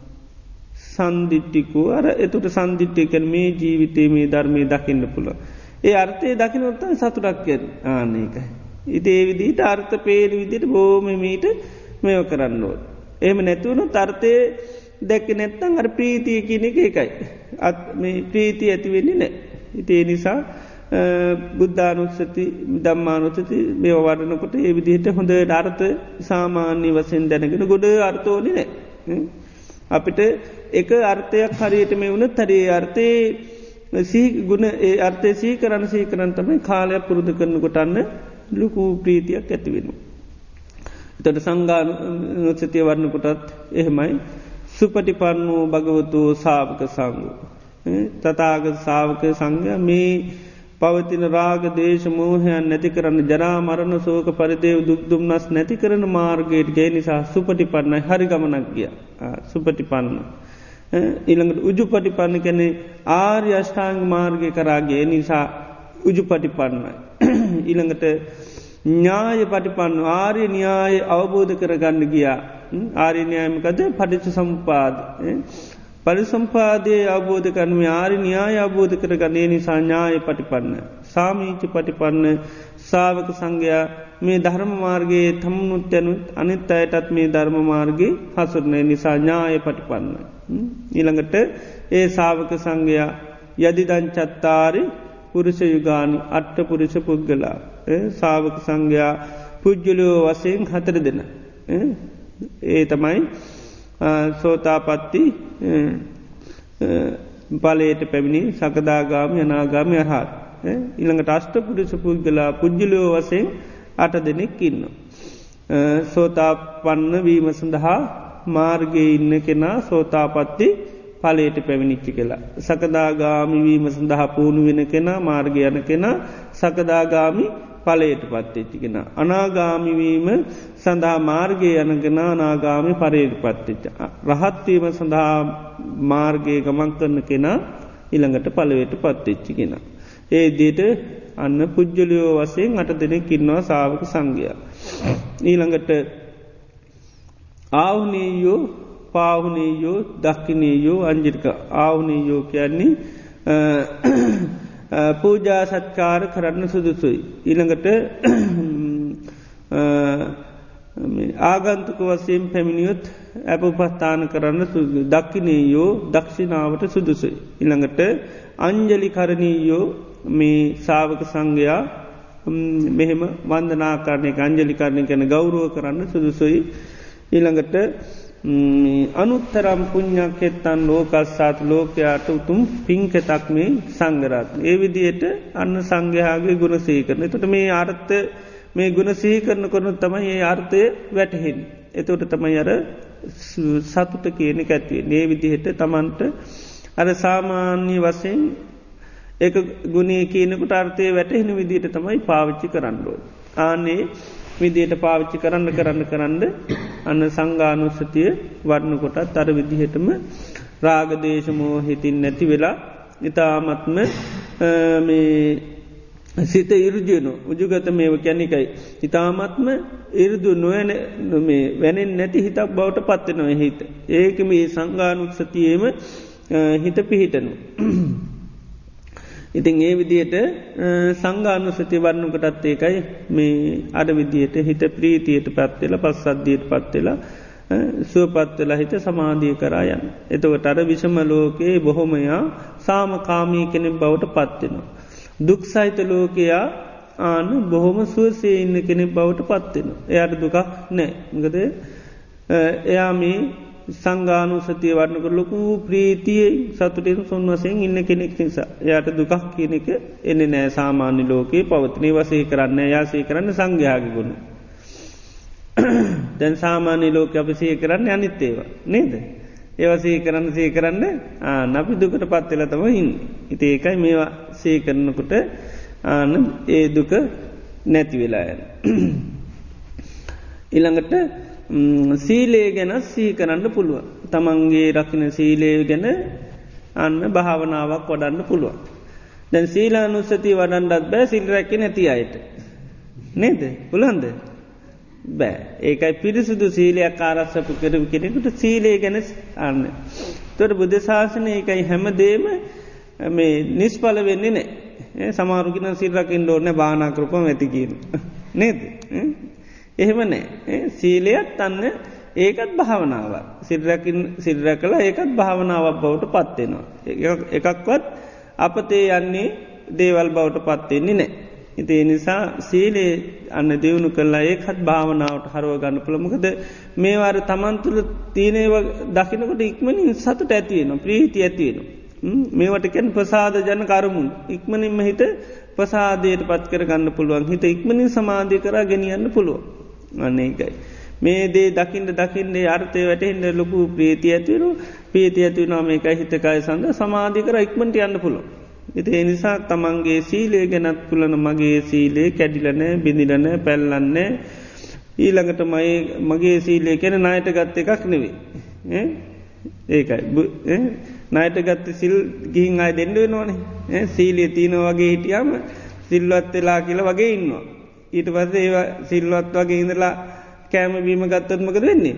සන්දිිට්ටිකු අර එතුට සන්දිිට්ටිකන් මේ ජීවිතේ මේ ධර්මය දකින්න පුළ. ඒ අර්ථය දකිනොත්ත සතුටක්කෙන් ආනකයි. ඉති ඒ විදිට අර්ථ පේන විදිට බෝමමීට මෙව කරන්නෝ. එහම නැතුවනු තර්ථය දැක නැත්තන් අර ප්‍රීතිය කියන එක එකයි. අත් මේ ප්‍රීති ඇතිවෙන්නේ නෑ. ඉතිේ නිසා බුද්ධානුස්සති දම්මානුස්සති මේ වඩනකොට ඒ විදිහට හොඳ අර්ථ සාමාන්‍ය වසෙන් දැනගෙන ගොඩ අර්ථෝනි නෑ. අපිට එක අර්ථයක් හරියට මේ වුණ තරේ අර්ථය ගුණ ඒ අර්ථය සී කරන්න සී කරන්න තමයි කාලයක් පුරුදු කරන කොටන්න ලොකු ප්‍රීතියක් ඇතිවෙන. එතට සංගානුසතිය වරණ කොටත් එහෙමයි සුපටිපන්නෝ භගවතු සාාවක සංගු. තතාග සාාවක සංග මේ පවතින රාග දේශ මෝහයන් නැති කරන්න ජරා මරණ සෝක පරිදේව දුක්දුම්න්නස් නැති කරන මාර්ගයට ගේ නිසා සුපටිපන්නයි හරි ගමනක් ගිය සුපටිපන්න. ඉළඟට උජුපටිපන්න කැනෙ ආර්ය අෂ්ඨාංග මාර්ගය කරාගේ නිසා උජුපටිපන්නයි. ඉළඟට ඥාය පටිපන්න ආර්ය න්‍යාය අවබෝධ කරගන්න ගියා ආර්යන්‍යයමකද පටිච්ච සම්පාද. පරිසම්පාදය අවබෝධ කරනම ආරි න්‍යාය අවබෝධ කරගන්නේ නිසා ඥාය පටිපන්න. සාමීචි පටිපන්න සාවක සංඝයා මේ ධර්ම මාර්ගයේ තමුණුත් යනුත් අනිත් අයටත් මේ ධර්ම මාර්ගයේ හසුරණය නිසා ඥාය පටිපන්න. ඊළඟට ඒ සාවක සංඝයා යදිදං චත්තාරි පුරුෂ යුගානි අට්ට පුරුෂ පුද්ගලා. සාවක සංඝයා පුද්ගලයෝ වසයෙන් 4 දෙන. ඒ තමයි සෝතාපත්ති බලයට පැමිණි සකදාගාම යනාගාම අරහත්. ඉළඟට අෂ්ට පුරුෂ පුද්ගලා පුද්ගලයෝ වසයෙන් 8 දෙනෙක් ඉන්න. සෝතාපන්න වීම සඳහා මාර්ගයේ ඉන්න කෙනා සෝතාපත්ති පලයට පැමිණිච්චි කියලා. සකදාගාමිවීම සඳහා පුුණු වෙන කෙනා මාර්ගය යන කෙනා සකදාගාමි පලයට පත්තච්චිගෙන. අනාගාමිවීම සඳහා මාර්ගය යනගෙන අනාගාමි පරයට පත්තිච්ච. රහත්වීම සඳහා මාර්ගය ගමන් කරන කෙනා ඊළඟට පළවෙට පත්වෙච්චි කෙන. ඒ දේට අන්න පුද්ගලියෝ වසයෙන් 8 දෙනෙක් ඉන්නවා ශාවක සංඝයා. ඊළඟට ආහුනීයෝ පාහුනීයෝ දක්ඛිනීයෝ අංජිරක ආහුනීයෝ කියන්නේ පූජා සත්කාර කරන්න සුදුසුයි. ඊළඟට ආගන්තුක වශයෙන් පැමිණියොත් අප උපස්ථාන කරන්න දක්ඛිනීයෝ දක්ෂිනාවට සුදුසුයි. ඊළඟට අංජලි කරණීයෝ මේ ශාවක සංඝයා මෙහෙම වන්දනා කරන අංජලි කරණය කියන ගෞරව කරන්න සුදුසුයි. ඊළඟට අනුත්තරම් පුඤ්ඤක්ඛෙත්තං ලෝකස්සාත ලෝකයාට උතුම් පින්කෙතක් මේ සංඝරත්නය. ඒ විදිහට අන්න සංඝයාගේ ගුණ සිහි කරන. එතකොට මේ අර්ථ මේ ගුණ සිහි කරනකොට තමයි මේ අර්ථය වැටහෙන්නේ. එතකොට තමයි අර සතුට කියන එක ඇති වෙන්නේ. මේ විදිහට Tamanට අර සාමාන්‍ය වශයෙන් ඒක ගුණේ කියනකොට අර්ථය වැටහෙන විදිහට තමයි පාවිච්චි කරන්න ඕනේ. ආනේ විදියට පාවිච්චි කරන්න අන්න සංඝානුස්සතිය වඩන කොටත් අර විදිහටම රාග දේශ මොහ හිතින් නැති වෙලා ඊ타ත්ම මේ සිත ඉර්ජුන උජුගත මේව කියන්නේ එකයි. ඊ타ත්ම ඉර්ජු නොවන මේ වෙනෙන් නැති හිතක් බවට පත් වෙනවා හිත. ඒක මේ සංඝානුස්සතියේම හිත පිහිටනවා. ඉතින් ඒ විදියට සංඝානුස්සතිය වඩනකොටත් ඒකයි මේ අර විදියට හිත ප්‍රීතියට පත් වෙලා පස්සද්ධියට පත් වෙලා සුවපත් වෙලා හිත සමාධිය කරා යන. එතකොට අර විෂම ලෝකේ බොහොමයා සාමකාමී කෙනෙක් බවට පත් වෙනවා. දුක් සහිත ලෝකයා ආන බොහොම සුවසේ ඉන්න කෙනෙක් බවට පත් වෙනවා. එයාට දුකක් නැහැ. මොකද එයා මේ සංඝානුස්සතිය වඩනකොට ලොකු ප්‍රීතියෙන් සතුටින් සොන්වසෙන් ඉන්න කෙනෙක් නිසා. එයාට දුකක් කියන එක එන්නේ නැහැ සාමාන්‍ය ලෝකේ පවතින. ඒවා සිහි කරන්නේ එයා සිහි කරන්නේ සංඝයාගේ ගුණ. දැන් සාමාන්‍ය ලෝකේ අපි සිහි කරන්නේ අනිත් ඒවා නේද? ඒවා සිහි කරන්නේ අපි දුකටපත් වෙලා තමයි ඉන්නේ. ඉතින් ඒකයි මේවා සිහි කරනකොට ඒ දුක නැති වෙලා යනවා. ඊළඟට සීලය ගැන සිහි කරන්න පුළුවන්. තමන්ගේ රකින්න සීලය ගැන අන්න භාවනාවක් වඩන්න පුළුවන්. දැන් සීලානුස්සතිය වඩන්නත් බෑ සීල් රැකෙන්නේ නැති අයට. නේද? පුළුවන්ද? බෑ. ඒකයි පිරිසුදු සීලයක් ආරක්ෂා කරපු කෙනෙකුට සීලය ගැන අන්න. ඒතර බුද්ධ ශාසනය ඒකයි හැමදේම මේ නිෂ්ඵල වෙන්නේ නැහැ. සමහරු කියන සීල් රකින්න ඕනේ භාවනා කරපුවම ඇති කියන. නේද? එහෙම නෑ. සීලයත් අන්න ඒකත් භාවනාවක්. සිල් රැකලා ඒකත් භාවනාවක් බවට පත් වෙනවා. එකක්වත් අපතේ යන්නේ දේවල් බවට පත් වෙන්නේ නැහැ. ඉතින් ඒ නිසා සීලේ අන්න දියුණු කළා ඒකත් භාවනාවට හරව ගන්න පුළුවන්. මොකද මේවාර Taman තුල තියෙන ඒවා දකින්නකොට ඉක්මනින් සතුට ඇති වෙනවා, ප්‍රීතිය ඇති වෙනවා. මේවට කියන්නේ ප්‍රසාද ජනක අරමුණු. ඉක්මනින්ම හිත ප්‍රසාදයට පත් කර ගන්න පුළුවන්. හිත ඉක්මනින් සමාධිය කරා ගෙනියන්න පුළුවන්. අනේකයි මේ දේ දකින්න අර්ථය වැටෙන්න ලොකු ප්‍රීතිය ඇති වෙනවා. ප්‍රීතිය ඇති වෙනවා මේකයි හිත කය සංග සමාධිය කරා ඉක්මනට යන්න පුළුවන්. ඉතින් ඒ නිසා තමන්ගේ සීලය ගැනත් පුලන මගේ සීලය කැඩිලා නැහැ, බිඳිලා නැහැ, පැල්ලන්නේ නැහැ. ඊළඟට මගේ සීලය කියන්නේ ණයට ගත් එකක් නෙවෙයි. ඒකයි ණයට ගත්ත සිල් ගිහින් ආයෙ දෙන්න වෙනවනේ. සීලය තියෙනවා වගේ හිටියම සිල්වත් වෙලා කියලා වගේ ඉන්නවා. ඊට පස්සේ ඒවා සිල්වත් වගේ ඉඳලා කෑම බීම ගත්තොත් මොකද වෙන්නේ?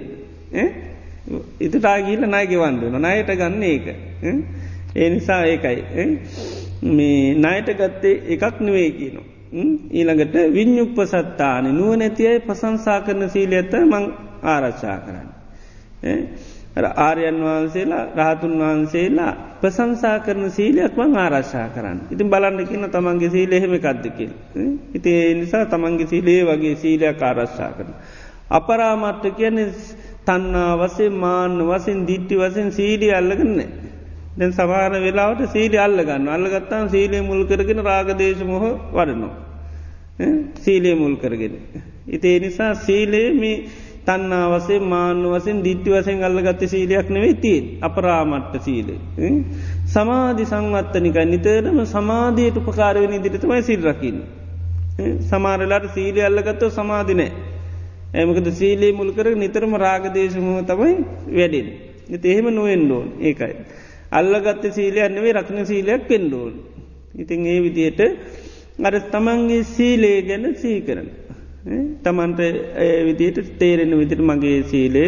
ඉතින් ආ ගිහිල්ලා ණය ගෙවන්න වෙනවා. ණයට ගන්න ඒක. ඒ නිසා ඒකයි මේ ණයට ගත්තේ එකක් නෙවෙයි කියනවා. ඊළඟට විඤ්ඤුප්පසත්තානි නුවණැති අය ප්‍රශංසා කරන සීලයට මං ආරක්ෂා කරන්නේ. අර ආර්යයන් වහන්සේලා රහතුන් වහන්සේලා ප්‍රශංසා කරන සීලයක් මං ආරක්ෂා කරන්නේ. ඉතින් බලන්න කියන තමන්ගේ සීලය එහෙම එකක්ද කියලා. ඉතින් ඒ නිසා තමන්ගේ සීලය වගේ සීලයක් ආරක්ෂා කරනවා. අපරාමර්ථ කියන්නේ තණ්හා වශයෙන්, මාන්න වශයෙන්, ditthi වශයෙන් සීලය අල්ලගෙන නැහැ. දැන් සමහර වෙලාවට සීලය අල්ල ගන්නවා. අල්ලගත්තාම සීලය මුල් කරගෙන රාග දේශ මොහ වඩනවා. සීලය මුල් කරගෙන. ඉතින් ඒ නිසා සීලය මේ තණ්හා වශයෙන්, මාන්න වශයෙන්, ditthi වශයෙන් අල්ලගත්ත සීලයක් නෙවෙයි තියෙන්නේ. අපරාමර්ථ සීලය. සමාධි සංවත්තනිකයි නිතරම සමාධියට උපකාර වෙන විදිහට තමයි සීල් රකින්නේ. සමහර වෙලාවට සීලය අල්ලගත්තොත් සමාධි නැහැ. මොකද සීලය මුල් කරගෙන නිතරම රාග දේශ මොහ තමයි වැඩෙන්නේ. ඉතින් එහෙම නොවෙන්න ඕනේ. ඒකයි. අල්ලගත්ත සීලයක් නෙවෙයි රකින්න සීලයක් වෙන්න ඕන. ඉතින් ඒ විදිහට අර තමන්ගේ සීලය ගැන සිහි කරන. තමන්ට ඒ විදිහට තේරෙන විදිහට මගේ සීලය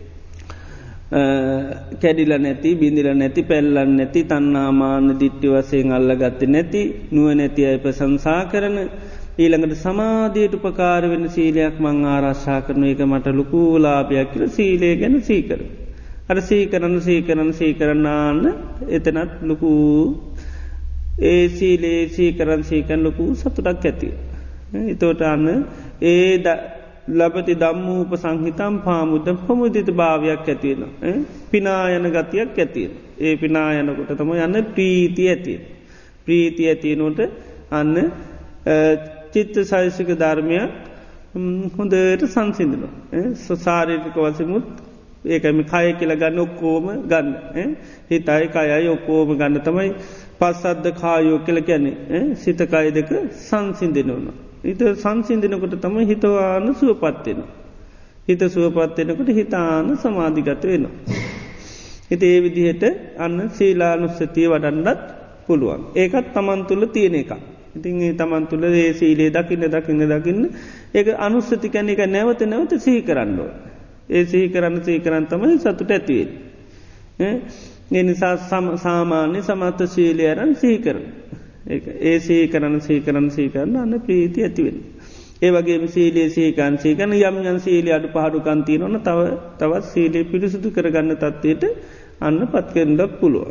කැඩිලා නැති, බිඳිලා නැති, පැල්ලන්නේ නැති, තණ්හා මාන දිට්ඨි වශයෙන් අල්ලගත්තේ නැති, නුවණැති අය ප්‍රශංසා කරන, ඊළඟට සමාධියට උපකාර වෙන සීලයක් මං ආරක්ෂා කරන එක මට ලොකු ලාභයක් කියලා සීලය ගැන සිහි කරන. අර සිහි කරන ආන්න එතනත් ලොකු ඒ සීලේ සිහි කරන් ලොකු සතුටක් ඇති. ඒතකොට අන්න ඒ ලබති ධම්මූප සංහිතම් පාමුද්දම් ප්‍රමුදිත භාවයක් ඇති වෙනවා. පිනා යන ගතියක් ඇති වෙනවා. ඒ පිනා යනකොට තමයි යන්න ප්‍රීතිය ඇති වෙනවා. ප්‍රීතිය ඇති වෙනකොට අන්න චිත්ත සෛසික ධර්මය හොඳට සංසිඳනවා. ශාරීරික වශයෙන්මුත් ඒකම කය කියලා ගන්න ඔක්කොම ගන්න. හිතයි කයයි ඔක්කොම ගන්න තමයි පස්සද්ද කායෝ කියලා කියන්නේ. සිත කය දෙක සංසිඳනවා. හිත සංසිඳනකොට තමයි හිතවාන සුවපත් වෙනවා. හිත සුවපත් වෙනකොට හිතාන සමාධිගත වෙනවා. ඉතින් ඒ විදිහට අන්න සීලානුස්සතිය වඩන්නත් පුළුවන්. ඒකත් Taman තුල තියෙන එකක්. ඉතින් ඒ Taman තුල ඒ සීලය දකින්න ඒක අනුස්සති කියන්නේ ඒක නැවත සිහි කරන්න ඕනේ. ඒ සිහි කරන්න තමයි සතුට ඇති වෙන්නේ. ඒ නිසා සාමාන්‍ය සමත සීලය අරන් සිහි කරනවා. ඒ සිහි කරන අන්න ප්‍රීතිය ඇති වෙනවා. ඒ වගේම සීලයේ සිහි කරන යම් සීලයේ අඩුපාඩුකම් තියෙනවනේ තවත් සීලය පිරිසුදු කරගන්න තත්ත්වයට අන්නපත් වෙන්න පුළුවන්.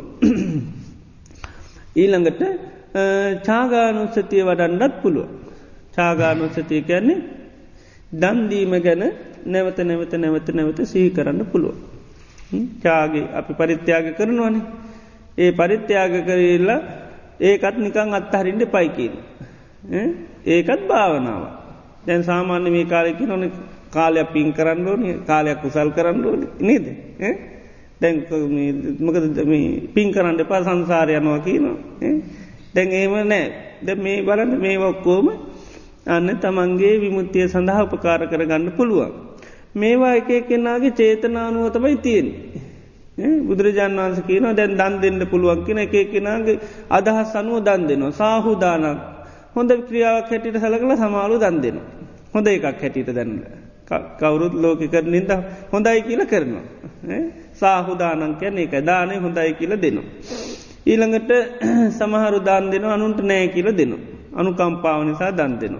ඊළඟට ඡාගානුස්සතිය වඩන්නත් පුළුවන්. ඡාගානුස්සතිය කියන්නේ දන් දීම ගැන නැවත සිහි කරන්න පුළුවන්. ඡාගේ අපි පරිත්‍යාග කරනවානේ. ඒ පරිත්‍යාග කරලා ඒකත් නිකන් අත්හරින්න එපයි කියනවා. ඒකත් භාවනාවක්. දැන් සාමාන්‍ය මේ කාලේ කියනෝනේ කාලයක් පින් කරන්න ඕනේ, කාලයක් කුසල් කරන්න ඕනේ නේද? දැන් මොකද මේ පින් කරන්න එපා සංසාරේ යනවා කියනවා. දැන් එහෙම නැහැ. දැන් මේ බලන්න මේ ඔක්කොම අන්න තමන්ගේ විමුක්තිය සඳහා උපකාර කරගන්න පුළුවන්. මේවා එක එක්කෙනාගේ චේතනානුව තමයි තියෙන්නේ. බුදුරජාණන් වහන්සේ කියනවා දැන් දන් දෙන්න පුළුවන් කියන එක එක්කෙනාගේ අදහස් අනුව දන් දෙනවා. සාහුදානක් හොඳ ක්‍රියාවක් හැටියට සැලකලා සමාලු දන් දෙනවා. හොඳ එකක් හැටියට දැන් කවුරුත් ලෝකෙ කරන ඉඳන් හොඳයි කියලා කරනවා. සාහුදානං කියන්නේ ඒක දානෙ හොඳයි කියලා දෙනවා. ඊළඟට සමහරු දාන දෙනවා අනුන්ට නැහැ කියලා දෙනවා. අනුකම්පාව නිසා දන් දෙනවා.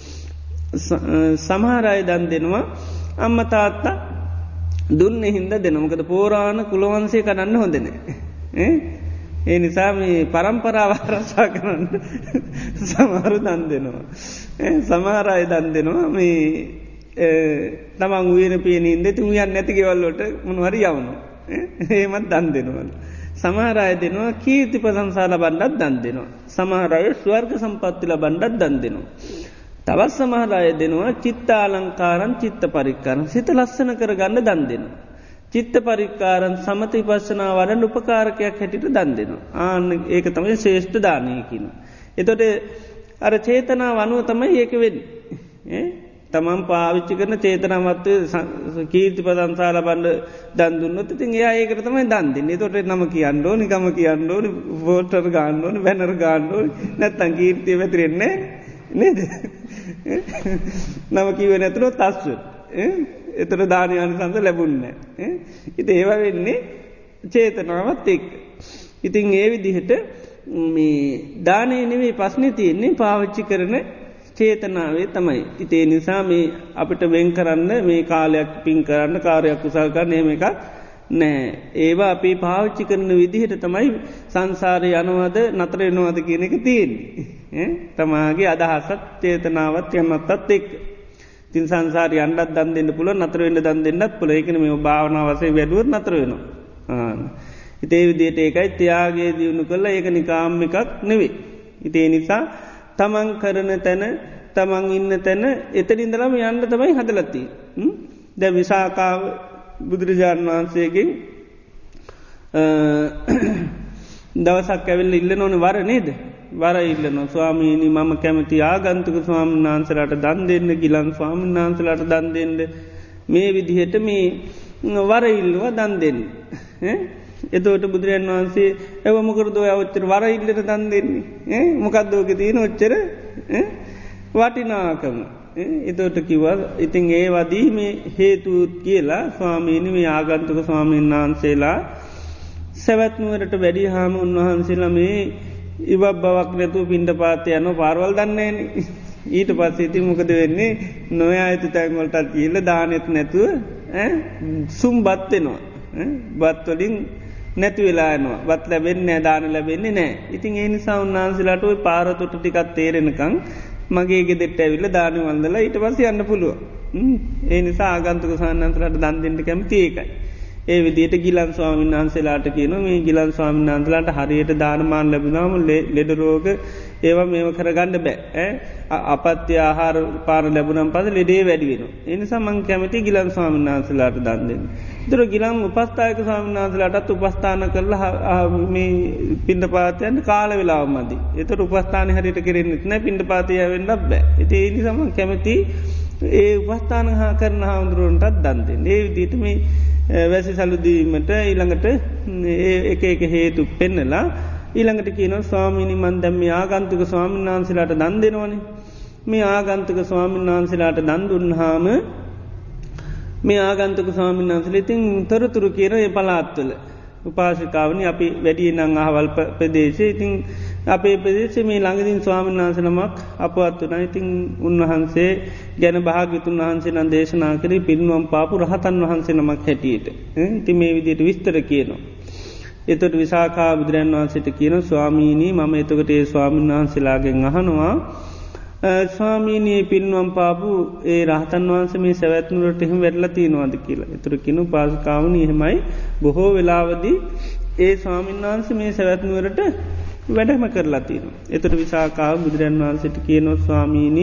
සමහර අය දන් දෙනවා අම්මා තාත්තා දුන්නේ හින්දා දෙනවා. මොකද පෝරාණ කුලවංශය කඩන්න හොඳ නැහැ. ඒ නිසා මේ પરම්පරාව ආරක්ෂා කරන්න සමහරු දන් දෙනවා. සමහර අය දන් දෙනවා මේ තමන් උයන පියනේ ඉඳි තුන් යන්නේ නැති ගෙවල් වලට මොනවාරි යවනවා. එහෙමත් දන් දෙනවා. සමහර අය දෙනවා කීර්ති ප්‍රශංසා ලබන්නත් දන් දෙනවා. සමහර අය ස්වර්ග සම්පත්ති ලබන්නත් දන් දෙනවා. තවත් සමහර අය දෙනවා චිත්තාලංකාරං චිත්ත පරික්කාරං සිත ලස්සන කරගන්න දන් දෙනවා. චිත්ත පරික්කාරං සමත විපස්සනා වඩන්න උපකාරකයක් හැටියට දන් දෙනවා. ආන්න ඒක තමයි ශ්‍රේෂ්ඨ දානය කියනවා. එතකොට අර චේතනාව අනුව තමයි ඒක වෙන්නේ. තමන් පාවිච්චි කරන චේතනාවත් කීර්ති ප්‍රශංසා ලබන්න දන් දුන්නොත් ඉතින් එයා ඒකට තමයි දන් දෙන්නේ. එතකොට නම කියන්න ඕනි, ගම කියන්න ඕනි, පෝස්ටර් ගන්න ඕනි, බැනර් ගන්න ඕනි. නැත්තම් කීර්තිය වැතිරෙන්නේ නේද? නම කිව්වේ නැතුනොත් අස්සු. ඒතර දානියන්සන්ත ලැබුණේ නැහැ. ඉතින් ඒව වෙන්නේ චේතනාවත් එක්ක. ඉතින් ඒ විදිහට මේ දානේ නෙවෙයි ප්‍රශ්නේ තියෙන්නේ පාවිච්චි කරන චේතනාවේ තමයි. ඉතින් ඒ නිසා මේ අපිට වෙන් කරන්න මේ කාලයක් පින් කරන්න කාර්යයක් කුසල් කරන්න එහෙම එකක් නැහැ. ඒවා අපි පාවිච්චි කරන විදිහට තමයි සංසාරේ යනවද නතර වෙනවද කියන එක තියෙන්නේ. තමාගේ අදහසත් චේතනාවත් යන්නත් එක්ක. ඉතින් සංසාරේ යන්නත් දන් දෙන්න පුළුවන්, නතර වෙන්න දන් දෙන්නත් පුළුවන්. ඒ කියන්නේ මේ භාවනා වශයෙන් වැඩුවොත් නතර වෙනවා. ඉතින් ඒ විදිහට ඒකයි ත්‍යාගයේ දිනු කළා. ඒක නිකාම් එකක් නෙවෙයි. ඉතින් ඒ නිසා තමන් කරන තැන තමන් ඉන්න තැන එතන ඉඳලාම යන්න තමයි හදලා තියෙන්නේ. දැන් විසාකාව බුදුරජාණන් වහන්සේගෙන් දවසක් ඇවිල්ලා ඉල්ලනෝනේ වර නේද? වර ඉල්ලනවා. ස්වාමීනි මම කැමති ආගන්තුක ස්වාමීන් වහන්සේලාට දන් දෙන්න, ගිලන් ස්වාමීන් වහන්සේලාට දන් දෙන්න. මේ විදිහට මේ වර ඉල්ලුවා දන් දෙන්න. එතෝට බුදුරජන් වහන්සේ ඇව මොකරදෝ ඔච්චර වර ඉල්ලට දන් දෙන්නේ මොකක්දෝක තියෙන ඔච්චර වටිනාකම එතෝට කිවල් ඉතින් ඒ වදී මේ හේතුත් කියලා ස්වාමීනි මේ ආගන්තුක ස්වාමීන් වහන්සේලා සැවැත්නුවරට වැඩි හාම උන්වහන්සේලා මේ ඉවක් බවක් නැතු පින්ඩ පාතය යන පාරවල් දන්නේ ඊට පස්සේති මොකද වෙන්නේ නොයා ඇතු තැන්වලටත් කියල දානෙත් නැතුව සුම් බත්වෙනවා බත්වලින් නැති වෙලානවා බත් ලැබෙන්නේ දාන ලැබෙන්නේ නෑ ඉතින් ඒ නිසා උන්වහන්සේලාට ඔය පාරතොට ටිකත් තේරෙනකං මගේ ගෙදෙට ඇවිල්ල දාන වන්දලා ඊට පස්ස යන්න පුළුව ඒ නිසා ආගන්තුක සාන්නන්සලට දන්දෙන්ට කැමති ඒකයි ඒ විදියට ගිලන් ස්වාමීන් වහන්සේලාට කියන මේ ගිලන් ස්වාමීන් වහන්සේලාට හරියට දානමාන ලැබුණාම ලෙඩ රෝග ඒවා මේව කරගන්න බෑ අපත්‍ය ආහාර පාර ලැබුණම් පද ලෙඩේ වැඩි වෙනවා ඒ නිසා මං කැමති ගිලන් ස්වාමීන් වහන්සේලාට දන් දෙන්න. ඒතර ගිලන් උපස්ථායක ස්වාමීන් වහන්සේලාටත් උපස්ථාන කරලා මේ පින්ඩපාතයන් කාල වෙලාව මදි. ඒතර උපස්ථාන හරියට කෙරෙන්නේ නැහැ පින්ඩපාතය වෙන්නත් බෑ. ඉතින් ඒ නිසා මං කැමති ඒ උපස්ථාන කරන හාමුදුරුවන්ටත් දන් දෙන්න. ඒ විදිහට මේ වැසි සලුදීමට ඊළඟට එක හේතු පෙන්නලා ඊළඟට කියන ස්වාමීනි මන් දැම් මේ ආගන්තුක ස්වාමීන් වහන්සේලාට දන් දෙනවනේ මේ ආගන්තුක ස්වාමීන් වහන්සේලාට දන් දුන්නාම මේ ආගන්තුක ස්වාමීන් වහන්සේලා ඉතින් තොරතුරු කියන ඒ පළාත්වල උපාසිකාවනි අපි වැඩි නම් අහවල් ප්‍රදේශයේ ඉතින් අපේ ප්‍රදේශයේ මේ ළඟදීන් ස්වාමීන් වහන්සේ නමක් අපවත් වුණා. ඉතින් උන්වහන්සේ ගැන භාග්‍යවතුන් වහන්සේ නම් දේශනා කරේ පිරිනුවම් පාපු රහතන් වහන්සේ නමක් හැටියට. ඉතින් මේ විදිහට විස්තර කියනවා. එතකොට විසාකා බුදුරන් වහන්සේට කියන ස්වාමීනි මම එතකොට ඒ ස්වාමීන් වහන්සේලාගෙන් අහනවා ස්වාමීනී පිරිනුවම් පාපු ඒ රහතන් වහන්සේ මේ සවැත්නුවරට එහෙම වැඩලා තියෙනවද කියලා. එතකොට කිනු පාසකාවනි එහෙමයි බොහෝ වෙලාවදී ඒ ස්වාමීන් වහන්සේ මේ සවැත්නුවරට වැඩම කරලා තියෙනවා. එතකොට විසාකාව බුදුරන් වහන්සේට කියනවා ස්වාමීනි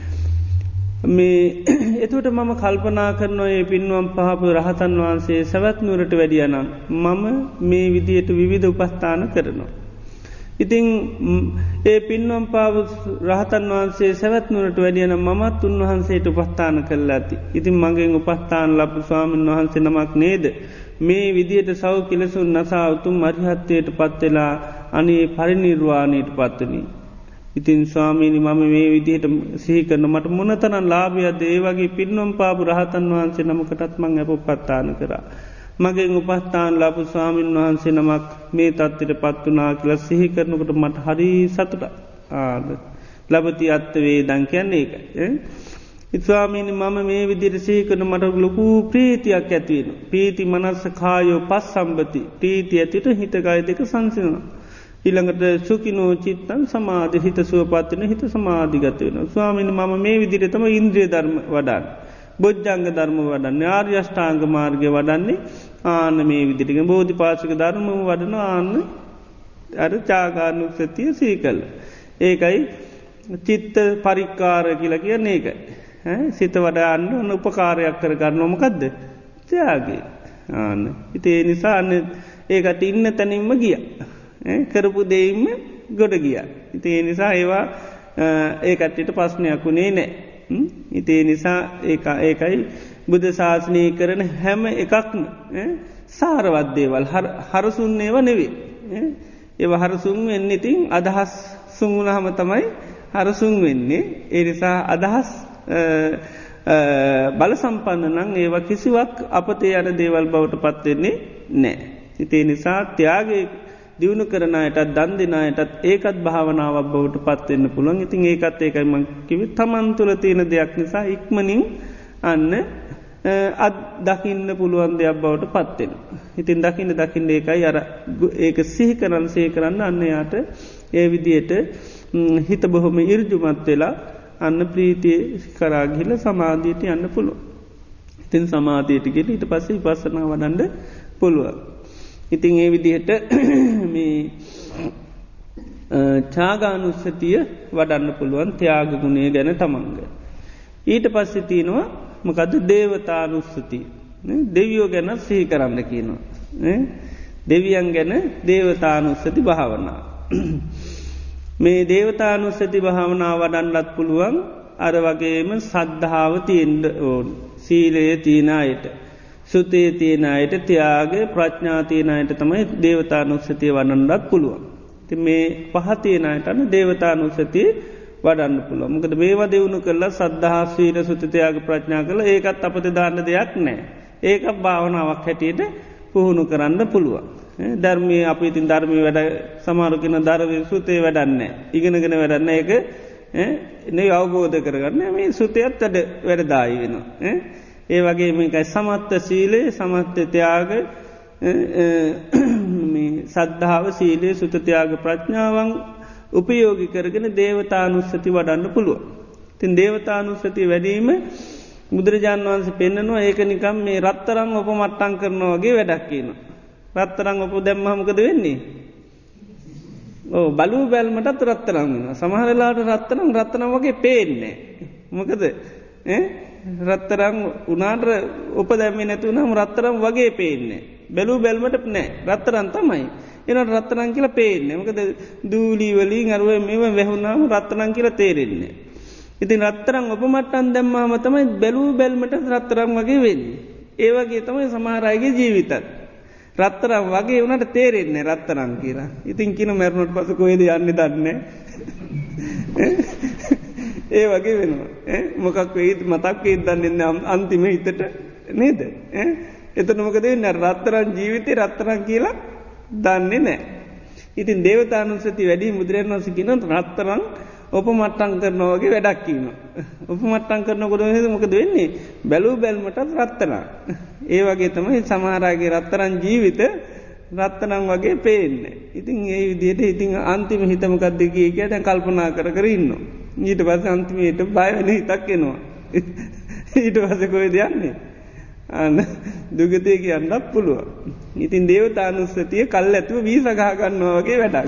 මේ එතකොට මම කල්පනා කරනවා මේ පින්වම් පහපු රහතන් වහන්සේ සවැත්නුවරට වැඩියනම් මම මේ විදියට විවිධ උපස්ථාන කරනවා. ඉතින් ඒ පින්වම් පාපු රහතන් වහන්සේ සවැත්නුවරට වැඩියනම් මමත් උන්වහන්සේට උපස්ථාන කරලා ඇති. ඉතින් මගෙන් උපස්ථාන ලබපු ස්වාමීන් වහන්සේ නමක් නේද මේ විදියට සව් කිලසුන් නසා උතුම් අරිහත්ත්වයට පත් වෙලා අනේ පරිනිර්වාණයට පත්වනි. ඉතින් ස්වාමීනි මම මේ විදිහට සිහි කරන මට මොනතරම් ලාභයක්ද ඒ වගේ පින්වම් පාපු රහතන් වහන්සේ නමකටත් මං උපස්ථාන කරා. මගෙන් උපස්ථාන ලබපු ස්වාමීන් වහන්සේ නමක් මේ තත්ත්වයට පත් වුණා කියලා සිහි කරනකොට මට හරි සතුටක්. ලබති අත්ථ වේදං කියන්නේ ඒකයි. ස්වාමීනි මම මේ විදිහට සිහි කරන මට ලොකු ප්‍රීතියක් ඇති වෙනවා. ප්‍රීති මනස කායෝ පස්සම්බති. ප්‍රීතිය ඇතිට හිත කය දෙක සංසිඳනවා. ඊළඟට සුඛිනෝ චිත්තං සමාධි හිත සුවපත් වෙන හිත සමාධිගත වෙනවා. ස්වාමීනි මම මේ විදිහට තමයි ඉන්ද්‍රිය ධර්ම වඩන්නේ. බොජ්ජංග ධර්ම වඩන්නේ. ආර්ය අෂ්ටාංග මාර්ගය වඩන්නේ. ආන්න මේ විදිහට බෝධිපාශික ධර්ම වඩන ආන්න අර ත්‍යාගානුස්සතිය සීකල. ඒකයි චිත්ත පරික්කාර කියලා කියන්නේ ඒකයි. සිත වඩාන්න ඔන්න උපකාරයක් කර ගන්නවා මොකද්ද? ත්‍යාගය. ආන්න. ඉතින් ඒ නිසා අන්න ඒකට ඉන්න තැනින්ම ගියා. කරපු දෙයින්ම ගොඩ ගියා. ඉතින් ඒ නිසා ඒවා ඒ කට්ටියට ප්‍රශ්නයක් උනේ නැහැ. ඉතින් ඒ නිසා ඒකයි බුද්ධ ශාසනය කරන හැම එකක්ම සාරවත් දේවල් හරසුන් ඒවා නෙවෙයි. ඒවා හරසුන් වෙන්නේ ඉතින් අදහස් සුන් වුණාම තමයි හරසුන් වෙන්නේ. ඒ නිසා අදහස් බල සම්පන්න නම් ඒවා කිසිවක් අපතේ යන දේවල් බවට පත් වෙන්නේ නැහැ. ඉතින් ඒ නිසා ත්‍යාගයේ දියුණු කරන අයටත් දන් දෙන අයටත් ඒකත් භාවනාවක් බවට පත් වෙන්න පුළුවන්. ඉතින් ඒකත් ඒකයි මම කිව්වේ තමන් තුළ තියෙන දෙයක් නිසා ඉක්මනින් අන්න අත් දකින්න පුළුවන් දෙයක් බවට පත් වෙනවා. ඉතින් දකින්න ඒකයි අර ඒක සිහි කරන්න අන්න යාට ඒ විදියට හිත බොහොම ඍජුමත් වෙලා අන්න ප්‍රීතිය කරා ගිහලා සමාධියට යන්න පුළුවන්. ඉතින් සමාධියට ගිහලා ඊට පස්සේ විපස්සනා වඩන්න පුළුවන්. ඉතින් ඒ විදිහට මේ ත්‍යාගානුස්සතිය වඩන්න පුළුවන් ත්‍යාග ගුණය ගැන තමන්ග. ඊට පස්සේ තියෙනවා මොකද්ද දේවතානුස්සතිය. දෙවියෝ ගැන සිහි කරන්න කියනවා. දෙවියන් ගැන දේවතානුස්සති භාවනාව. මේ දේවතානුස්සති භාවනාව වඩන්නත් පුළුවන් අර වගේම සද්ධාව තියෙන්න ඕන. සීලය තියෙන අයට. සුතේ තියෙන අයට ත්‍යාගය ප්‍රඥා තියෙන අයට තමයි දේවතානුස්සතිය වඩන්නත් පුළුවන්. ඉතින් මේ පහ තියෙන අයට අන්න දේවතානුස්සතිය වඩන්න පුළුවන්. මොකද මේවා දියුණු කරලා සද්ධා සීල සුත ත්‍යාග ප්‍රඥා කළා ඒකත් අපිට දාන්න දෙයක් නැහැ. ඒක භාවනාවක් හැටියට පුහුණු කරන්න පුළුවන්. ධර්මයේ අපි ඉතින් ධර්මයේ වැඩ සමහර කෙනා ධර්මයේ සුතේ වැඩන්නේ ඉගෙනගෙන වැඩන්නේ ඒක නේ අවබෝධ කරගන්න මේ සුතයත් වැඩදායි වෙනවා. ඒ වගේ මේකයි සමත්ත සීලේ සමත්ත ත්‍යාග මේ සද්ධාව සීලේ සුත ත්‍යාග ප්‍රඥාවන් උපයෝගී කරගෙන දේවතානුස්සති වඩන්න පුළුවන්. ඉතින් දේවතානුස්සති වැඩිම බුදුරජාණන් වහන්සේ පෙන්නනවා ඒක නිකම් මේ රත්තරන් උපමට්ටම් කරනවා වගේ වැඩක් කියනවා. රත්තරන් උප දැම්මම මොකද වෙන්නේ? ඔව් බලු බැල්මටත් රත්තරන් වෙනවා. සමහර වෙලාවට රත්තරන් වගේ පේන්නේ නැහැ. මොකද රත්තරන් උනාට උප දැම්මේ නැතුනම රත්තරන් වගේ පේන්නේ. බලු බැල්මට නෑ. රත්තරන් තමයි. ඒනට රත්තරන් කියලා පේන්නේ. මොකද දූලි වලින් අර මේව වැහුණාම රත්තරන් කියලා තේරෙන්නේ. ඉතින් රත්තරන් උපමට්ටම් දැම්මාම තමයි බලු බැල්මට රත්තරන් වගේ වෙන්නේ. ඒ වගේ තමයි සමහර අයගේ ජීවිතත්. රත්තරන් වගේ උනාට තේරෙන්නේ රත්තරන් කියලා. ඉතින් කින මරණට පස්සේ කොහෙද යන්නේ දන්නේ ඒ වගේ වෙනවා. මොකක් වෙයිද මතක් වෙයිද දන්නේ නැහැ අන්තිම හිතට නේද? එතන මොකද වෙන්නේ? රත්තරන් ජීවිතේ රත්තරන් කියලා දන්නේ නැහැ. ඉතින් දේවතානුස්සති වැඩි මුද්‍රයන්වස කියන රත්තරන් උපමට්ටම් කරනවා වගේ වැඩක් කියනවා. උපමට්ටම් කරනකොට මොකද වෙන්නේ? බැලු බැල්මටත් රත්තරන්. ඒ වගේ තමයි සමහර අයගේ රත්තරන් ජීවිත රත්තරන් වගේ පේන්නේ. ඉතින් ඒ විදිහට ඉතින් අන්තිම හිත මොකද්ද කියලා දැන් කල්පනා කර කර ඉන්නවා. ඊට පස්සේ අන්තිමේට බය වෙන හිතක් එනවා. ඊට පස්සේ කොහෙද යන්නේ? අන්න දුගතිය කියන්නත් පුළුවන්. ඉතින් දේවතානුස්සතිය කල්ැතුව වීස ගහ ගන්නවා වගේ වැඩක්.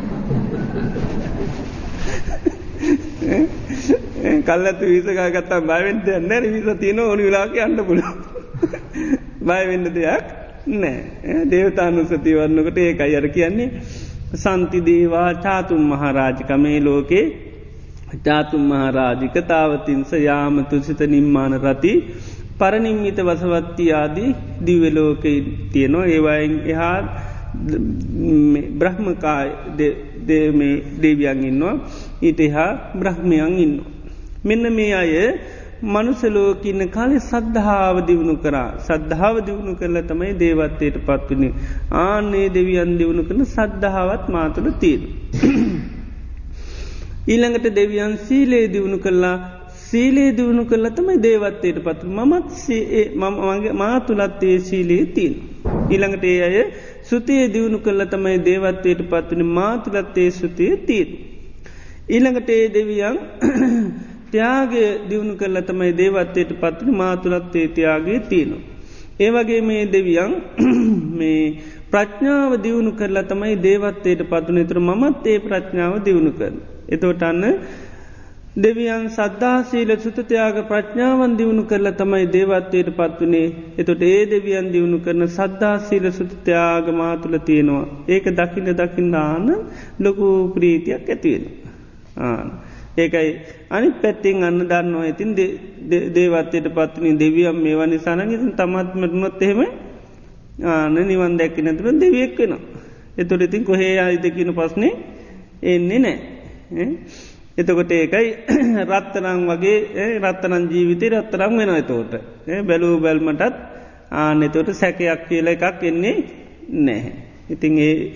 කල්ැතු වීස ගහ ගත්තාම බය වෙන්න දෙයක් නැහැ. වීස තියෙන ඕනි වෙලාවක යන්න පුළුවන්. බය වෙන්න දෙයක් නැහැ. දේවතානුස්සතිය වන්නකොට ඒකයි අර කියන්නේ සම්ති දේවා චාතුම් මහරජික මේ ලෝකේ චාතුම් මහරජික තාවතින්ස යාම තුසිත නිම්මාන රති පරනිම්මිත වසවත්ති ආදී දිව්‍ය ලෝකේ තියෙනවා. ඒවයින් එහා බ්‍රහ්මකාය මේ දෙවියන් ඉන්නවා. ඊට එහා බ්‍රහ්මයන් ඉන්නවා. මෙන්න මේ අය මනුස්ස ලෝකේ ඉන්න කාලේ සද්ධාව දිනු කරා. සද්ධාව දිනු කළා තමයි දේවත්වයට පත් වෙන්නේ. ආන්නේ දෙවියන් දිනු කරන සද්ධාවත් මා තුළ තියෙනවා. ඊළඟට දෙවියන් සීලේ දිනු කළා. සීලේ දිනු කළා තමයි දේවත්වයට පත් වෙන්නේ. මා තුලත් ඒ සීලේ තියෙනවා. ඊළඟට ඒ අය සුතිය දිනු කළා තමයි දේවත්වයට පත් වෙන්නේ. මා තුලත් ඒ සුතිය තියෙනවා. ඊළඟට ඒ දෙවියන් ත්‍යාගය දියුණු කරලා තමයි දේවත්වයට පත් වෙන්නේ. මා තුලත් ඒ ත්‍යාගය තියෙනවා. ඒ වගේ මේ දෙවියන් මේ ප්‍රඥාව දියුණු කරලා තමයි දේවත්වයට පත් වෙන්නේ. ඒතර මමත් ඒ ප්‍රඥාව දියුණු කරනවා. එතකොට අන්න දෙවියන් සද්ධා සීල සුත ත්‍යාග ප්‍රඥාවන් දියුණු කරලා තමයි දේවත්වයට පත් වෙන්නේ. එතකොට ඒ දෙවියන් දියුණු කරන සද්ධා සීල සුත ත්‍යාග මා තුල තියෙනවා. ඒක දකින්න ආන ලොකු ප්‍රීතියක් ඇති වෙනවා. ඒකයි අනිත් පැත්තෙන් අන්න දන්නවා. ඉතින් දේවත්වයට පත් වෙන දෙවියන් මේවා නිසා නම් ඉතින් තමත් මරුණොත් එහෙම නිවන් දැක්කේ නැතුව දෙවියෙක් වෙනවා. එතකොට ඉතින් කොහේ ආයිද කියන ප්‍රශ්නේ එන්නේ නැහැ. එතකොට ඒකයි රත්තරන් වගේ රත්තරන් ජීවිතේ රත්තරන් වෙනවා. එතකොට බැලු බැල්මටත් එතකොට සැකයක් කියලා එකක් එන්නේ නැහැ. ඉතින්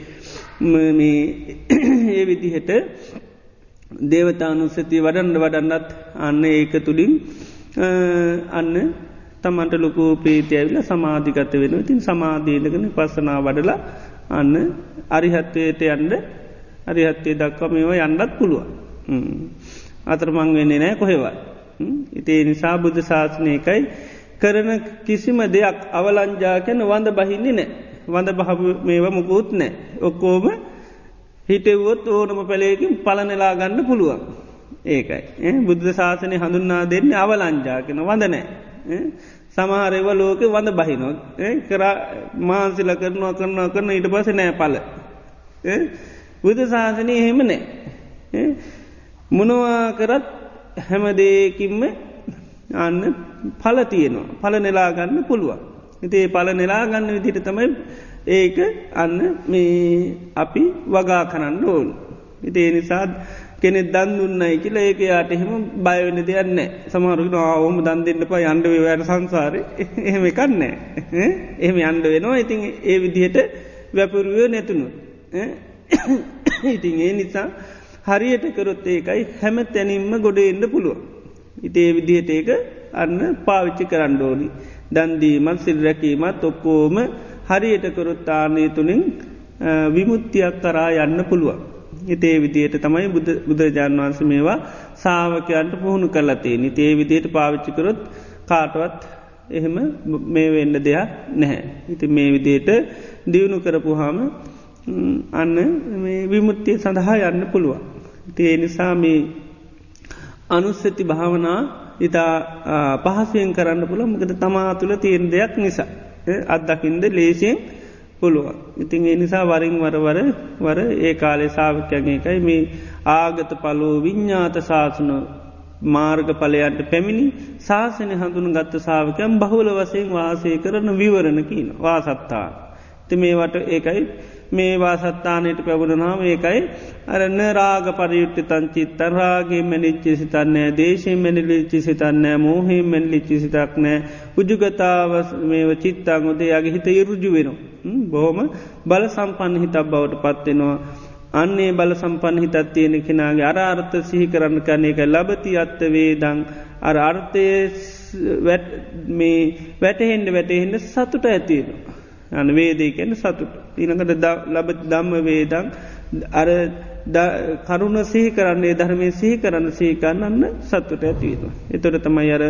මේ විදිහට දේවතානුස්සතිය වඩන්නත් අන්න ඒක තුලින් අන්න තමන්ට ලොකු ප්‍රීතිය ඇවිල්ලා සමාධිගත වෙනවා. ඉතින් සමාධිය ඉඳගෙන විපස්සනා වඩලා අන්න අරිහත්ත්වයට යන්න අරිහත්ත්වයට දක්වා මේවා යන්නත් පුළුවන්. අතරමං වෙන්නේ නැහැ කොහෙවත්. ඉතින් ඒ නිසා බුද්ධ ශාසනයකයි කරන කිසිම දෙයක් අවලංජා කරන වඳ බහින්නේ නැහැ. වඳ බහපු මේවා මොකුත් නැහැ. ඔක්කොම හිටෙව්වොත් ඕනම පැලයකින් පලනෙලා ගන්න පුළුවන්. ඒකයි. බුද්ධ ශාසනය හඳුන්වා දෙන්නේ අවලංජා කරන වඳ නැහැ. සමහර ඒවා ලෝකේ වඳ බහිනවා. කරා මාන්සිල කරනවා ඊට පස්සේ නැහැ පළ. බුද්ධ ශාසනය එහෙම නැහැ. මොනවා කරත් හැම දෙයකින්ම අන්න ඵල තියෙනවා. ඵල නෙලා ගන්න පුළුවන්. ඉතිේ පල නෙලා ගන්න විදිට තමයි ඒක අන්න මේ අපි වගා කරන්න ඕන්. ඉතිේ නිසා කෙනෙ දන් දුන්නයි කියලා ඒක යාට එහෙම බයවෙන දෙයන්න සමහරුගෙන ඕම දන් දෙන්න පා අන්ඩුව වැට සංසාරය එහෙම කන්නේ එහෙම අන්ඩ වෙනවා ඉතින් ඒ විදිහට වැපුරුවෝ නැතුණු ඉතින් ඒ නිසා හරියට කරොත් ඒකයි හැම තැනින්ම ගොඩ එන්න පුළුව ඉතේ විදිහට ඒක අන්න පාවිච්චි කරන්න ඕනි දන්දීමත් සිල්රැකීමත් ඔක්කෝම හරියට කරොත් ආනය තුළින් විමුත්තියක් කරා යන්න පුළුවන් ඉතේ විදියට තමයි බුදුරජාණන් වහන්ස මේවා සාාවකයන්ට පුහුණු කරලතේ නිතේ විදියට පාවිච්චිකරොත් කාටවත් එහෙම මේ වෙන්න දෙයක් නැහැ. ඉති මේ විදියට දියුණු කරපුහාම අන්න විමුත්තිය සඳහා යන්න පුළුවන්. ඉතිේ නිසා මේ අනුස්සති භාවනා ඉතා පහසුවෙන් කරන්න පුළ මකද තමා තුළ තියෙන දෙයක් නිසා. අත්දකින්ද ලේසියෙන් පුළුවන්. ඉතින් ඒ නිසා වරින් වර ඒ කාලේ සාාවකයගේ එකයි මේ ආගත පලෝ විඤ්ඥාත ශාසන මාර්ග පලයන්ට පැමිණි ශාසනය හඳුන ගත්ත සාාවකයන් බහුල වසයෙන් වාසය කරන විවරණ කියන වාසත්තා. ති මේවට ඒකයි මේ වාසත්තානයට පැබුණනාම ඒකයි අරන්න රාග පරියුට්ටි තංචිත්තන් රාගේ මැනිච්චි සිතන්නෑ දේශයෙන් මැනිලිච්චි සිතන්නෑ මෝහයෙන් මැනිලිච්චි සිතක් නෑ උජුගතාව මේ චිත්තාං උදේයාගේ හිත ඉරුජු වෙනවා. බොහොම බල සම්පන්න හිතක් බවට පත්වෙනවා. අන්නේ බල සම්පන්න හිතත් තියෙන කෙනගේ අරාර්ථ සිහි කරන්න කරන එක ලබති අත්ත වේදං අර අර්ථය වැටහෙන්ඩ සතුට ඇතියෙනවා. අන වේදේ කැන සතුට ඊනකට ලබ දම්ම වේදං අර කරුණ සිහි කරන්නේ ධර්මය සිහි කරන්න සීකන්නන්න සත්තුට ඇතිවෙන. එතොට තමයි අර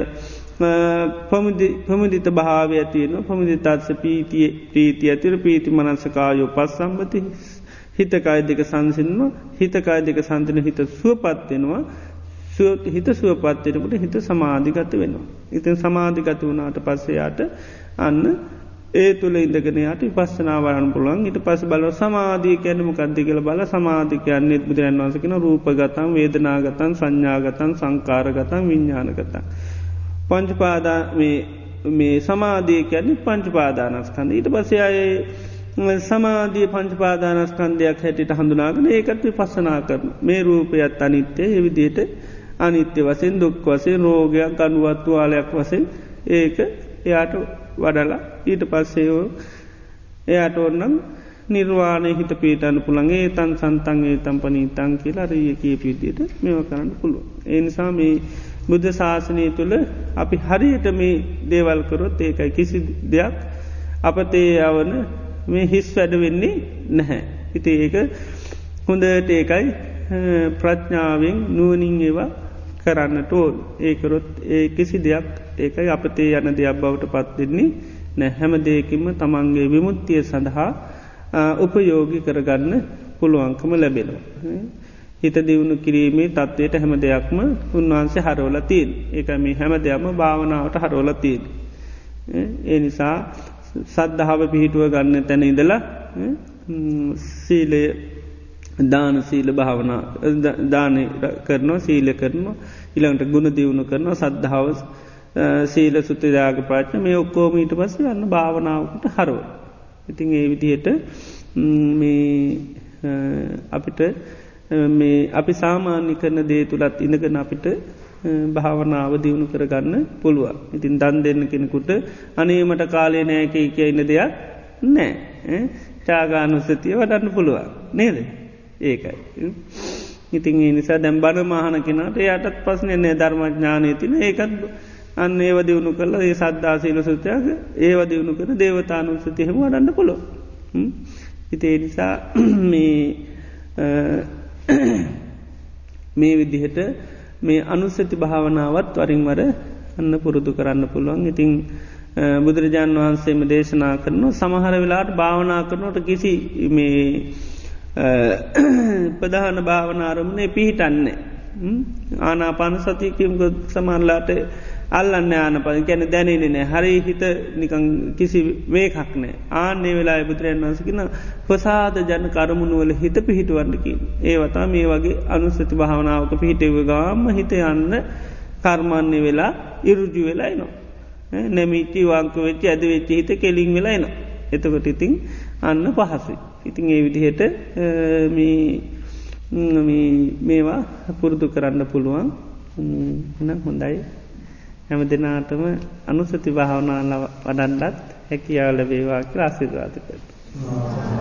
පමුදිත භාව ඇතිවෙන පමුදිතාත්ස පීතිය ඇතිර පීති මනසකායෝ පස් සම්බති හිතකාය දෙක සංසින්ම හිතකාය දෙක සන්තන හිත සුවපත්වෙනවා හිත සුවපත්වෙනකට හිත සමාධිගත වෙනවා. ඉතින් සමාධිගත වනාට පස්සයාට අන්න ඒ තුළ ඉදගෙනයට පස්සනාවරන් පුළුවන් ඉට පස බල සමාධී කැනම කද්දි කියල බල සමාධිකයන්නේ බුදුරන් වන්සකෙන රූපගතන් වේදනාගතන් සංඥාගතන් සංකාරගතන් විඤ්ඥානගතන්. පංචපාදා මේ සමාධී කැන්නේ පංචපාදානස්කන්ද ඊට පසයායේ සමාධිය පංචපාදානස්කන්දයක් හැටියට හඳුනාගෙන ඒකට පස්සනා කරන මේ රූපයත් අනිත්‍යය එවිදියට අනිත්‍ය වසෙන් දුක් වසේ රෝගයක් අනුවත්තුවාලයක් වසෙන් ඒක එයාට වඩලා ඊට පස්සේෝ එයාට ඔන්නම් නිර්වාණය හිත පීටන්න පුළන්ගේ තන් සන්තන්ගේ තම්පනී තන් කියලා රිය කිය පිදියට මෙව කරන්න පුළුව. එනිසා මේ බුද්ධ ශාසනය තුළ අපි හරියට මේ දේවල්කරොත් ඒකයි කිසි දෙයක් අපතේ යවන මේ හිස් වැඩ වෙන්නේ නැහැ. හිති ඒක හොඳට ඒකයි ප්‍රඥාවෙන් නුවනින් ඒවා කරන්නට ඕන් ඒකරොත් ඒ කිසි දෙයක් ඒකයි අපතේ යන දෙයක් බවට පත්වෙන්නේ නැ හැම දෙයකින්ම තමන්ගේ විමුත්තිය සඳහා උපයෝගි කරගන්න පුළුවන්කම ලැබෙනවා. හිත දියුණු කිරීමේ තත්වයට හැම දෙයක්ම උන්වහන්සේ හරෝල තිීන් ඒක මේ හැම දෙයක්ම භාවනාවට හරෝල තිීන්. ඒ නිසා සද්ධාව පිහිටුව ගන්න තැන ඉදලා සීලය දාන සීල භාවනා දානය කරනවා සීල කරනවා ඉළඟට ගුණ දියුණු කරනවා සද්ධාව සීල සුත්‍රජාග ප්‍රාච්න මේ ඔක්කෝමීට පස්ස යන්න භාවනාවකට හරුව. ඉතින් ඒ විදිහට අපිට මේ අපි සාමාන්‍ය කරන දේ තුළත් ඉඳගෙන අපිට භාවනාව දියුණු කරගන්න පුළුව. ඉතින් දන් දෙන්න කෙනෙකුට අනේමට කාලය නෑක කිය ඉන්න දෙයක් නෑ චාගානුස්සතිය වඩන්න පුළුවන් නේද ඒකයි. ඉතින් ඒ නිසා දැම් බණ මහන කෙනට යටත් පස්න නෑ ධර්මඥානය තින ඒකත් අන්න ඒව දියුණු කරලා ඒ සද්ධාසීල සුත්‍යයක ඒව දියුණු කර දේවතානුස්සතියහෙම වඩන්න පුළො. ඉතේ නිසා මේ විදිහට මේ අනුස්සති භාවනාවත් වරින්වර අන්න පුරුදු කරන්න පුළුවන්. ඉතිං බුදුරජාණන් වහන්සේම දේශනා කරනවා සමහර වෙලාට භාවනා කරනට කිසි මේ ප්‍රධාන භාවනාරමණය පිහිටන්නේ. ආනාපාන සතියකිම සමරලාට අල්ලන්න ආනප ගැන දැනෙනනෑ හරි හිත නිකං කිසි වේකක් නෑ ආනේ වෙලා බුදුරයන් වන්සකින ප්‍රසාද ජන කරමුණුවල හිත පිහිටුවන්නකි. ඒවතා මේ වගේ අනුස්සති භාවනාවක පිහිටව ගාම හිත යන්න කර්මන්නේ වෙලා ඉරුජු වෙලායි නො. නැමිච්චි වංක වෙච්චි ඇද වෙච්චි හිත කෙලින් වෙලා එන. එතකොට ඉතින් අන්න පහසු. ඉතින් ඒ විදිහට මේවා පුරුදු කරන්න පුළුවන් නම් හොඳයි. හැම දෙනාටම අනුසති භාවනාල වඩන්ඩත් හැකියාව ලැබේවා කියලා ආශිර්වාද කරනවා.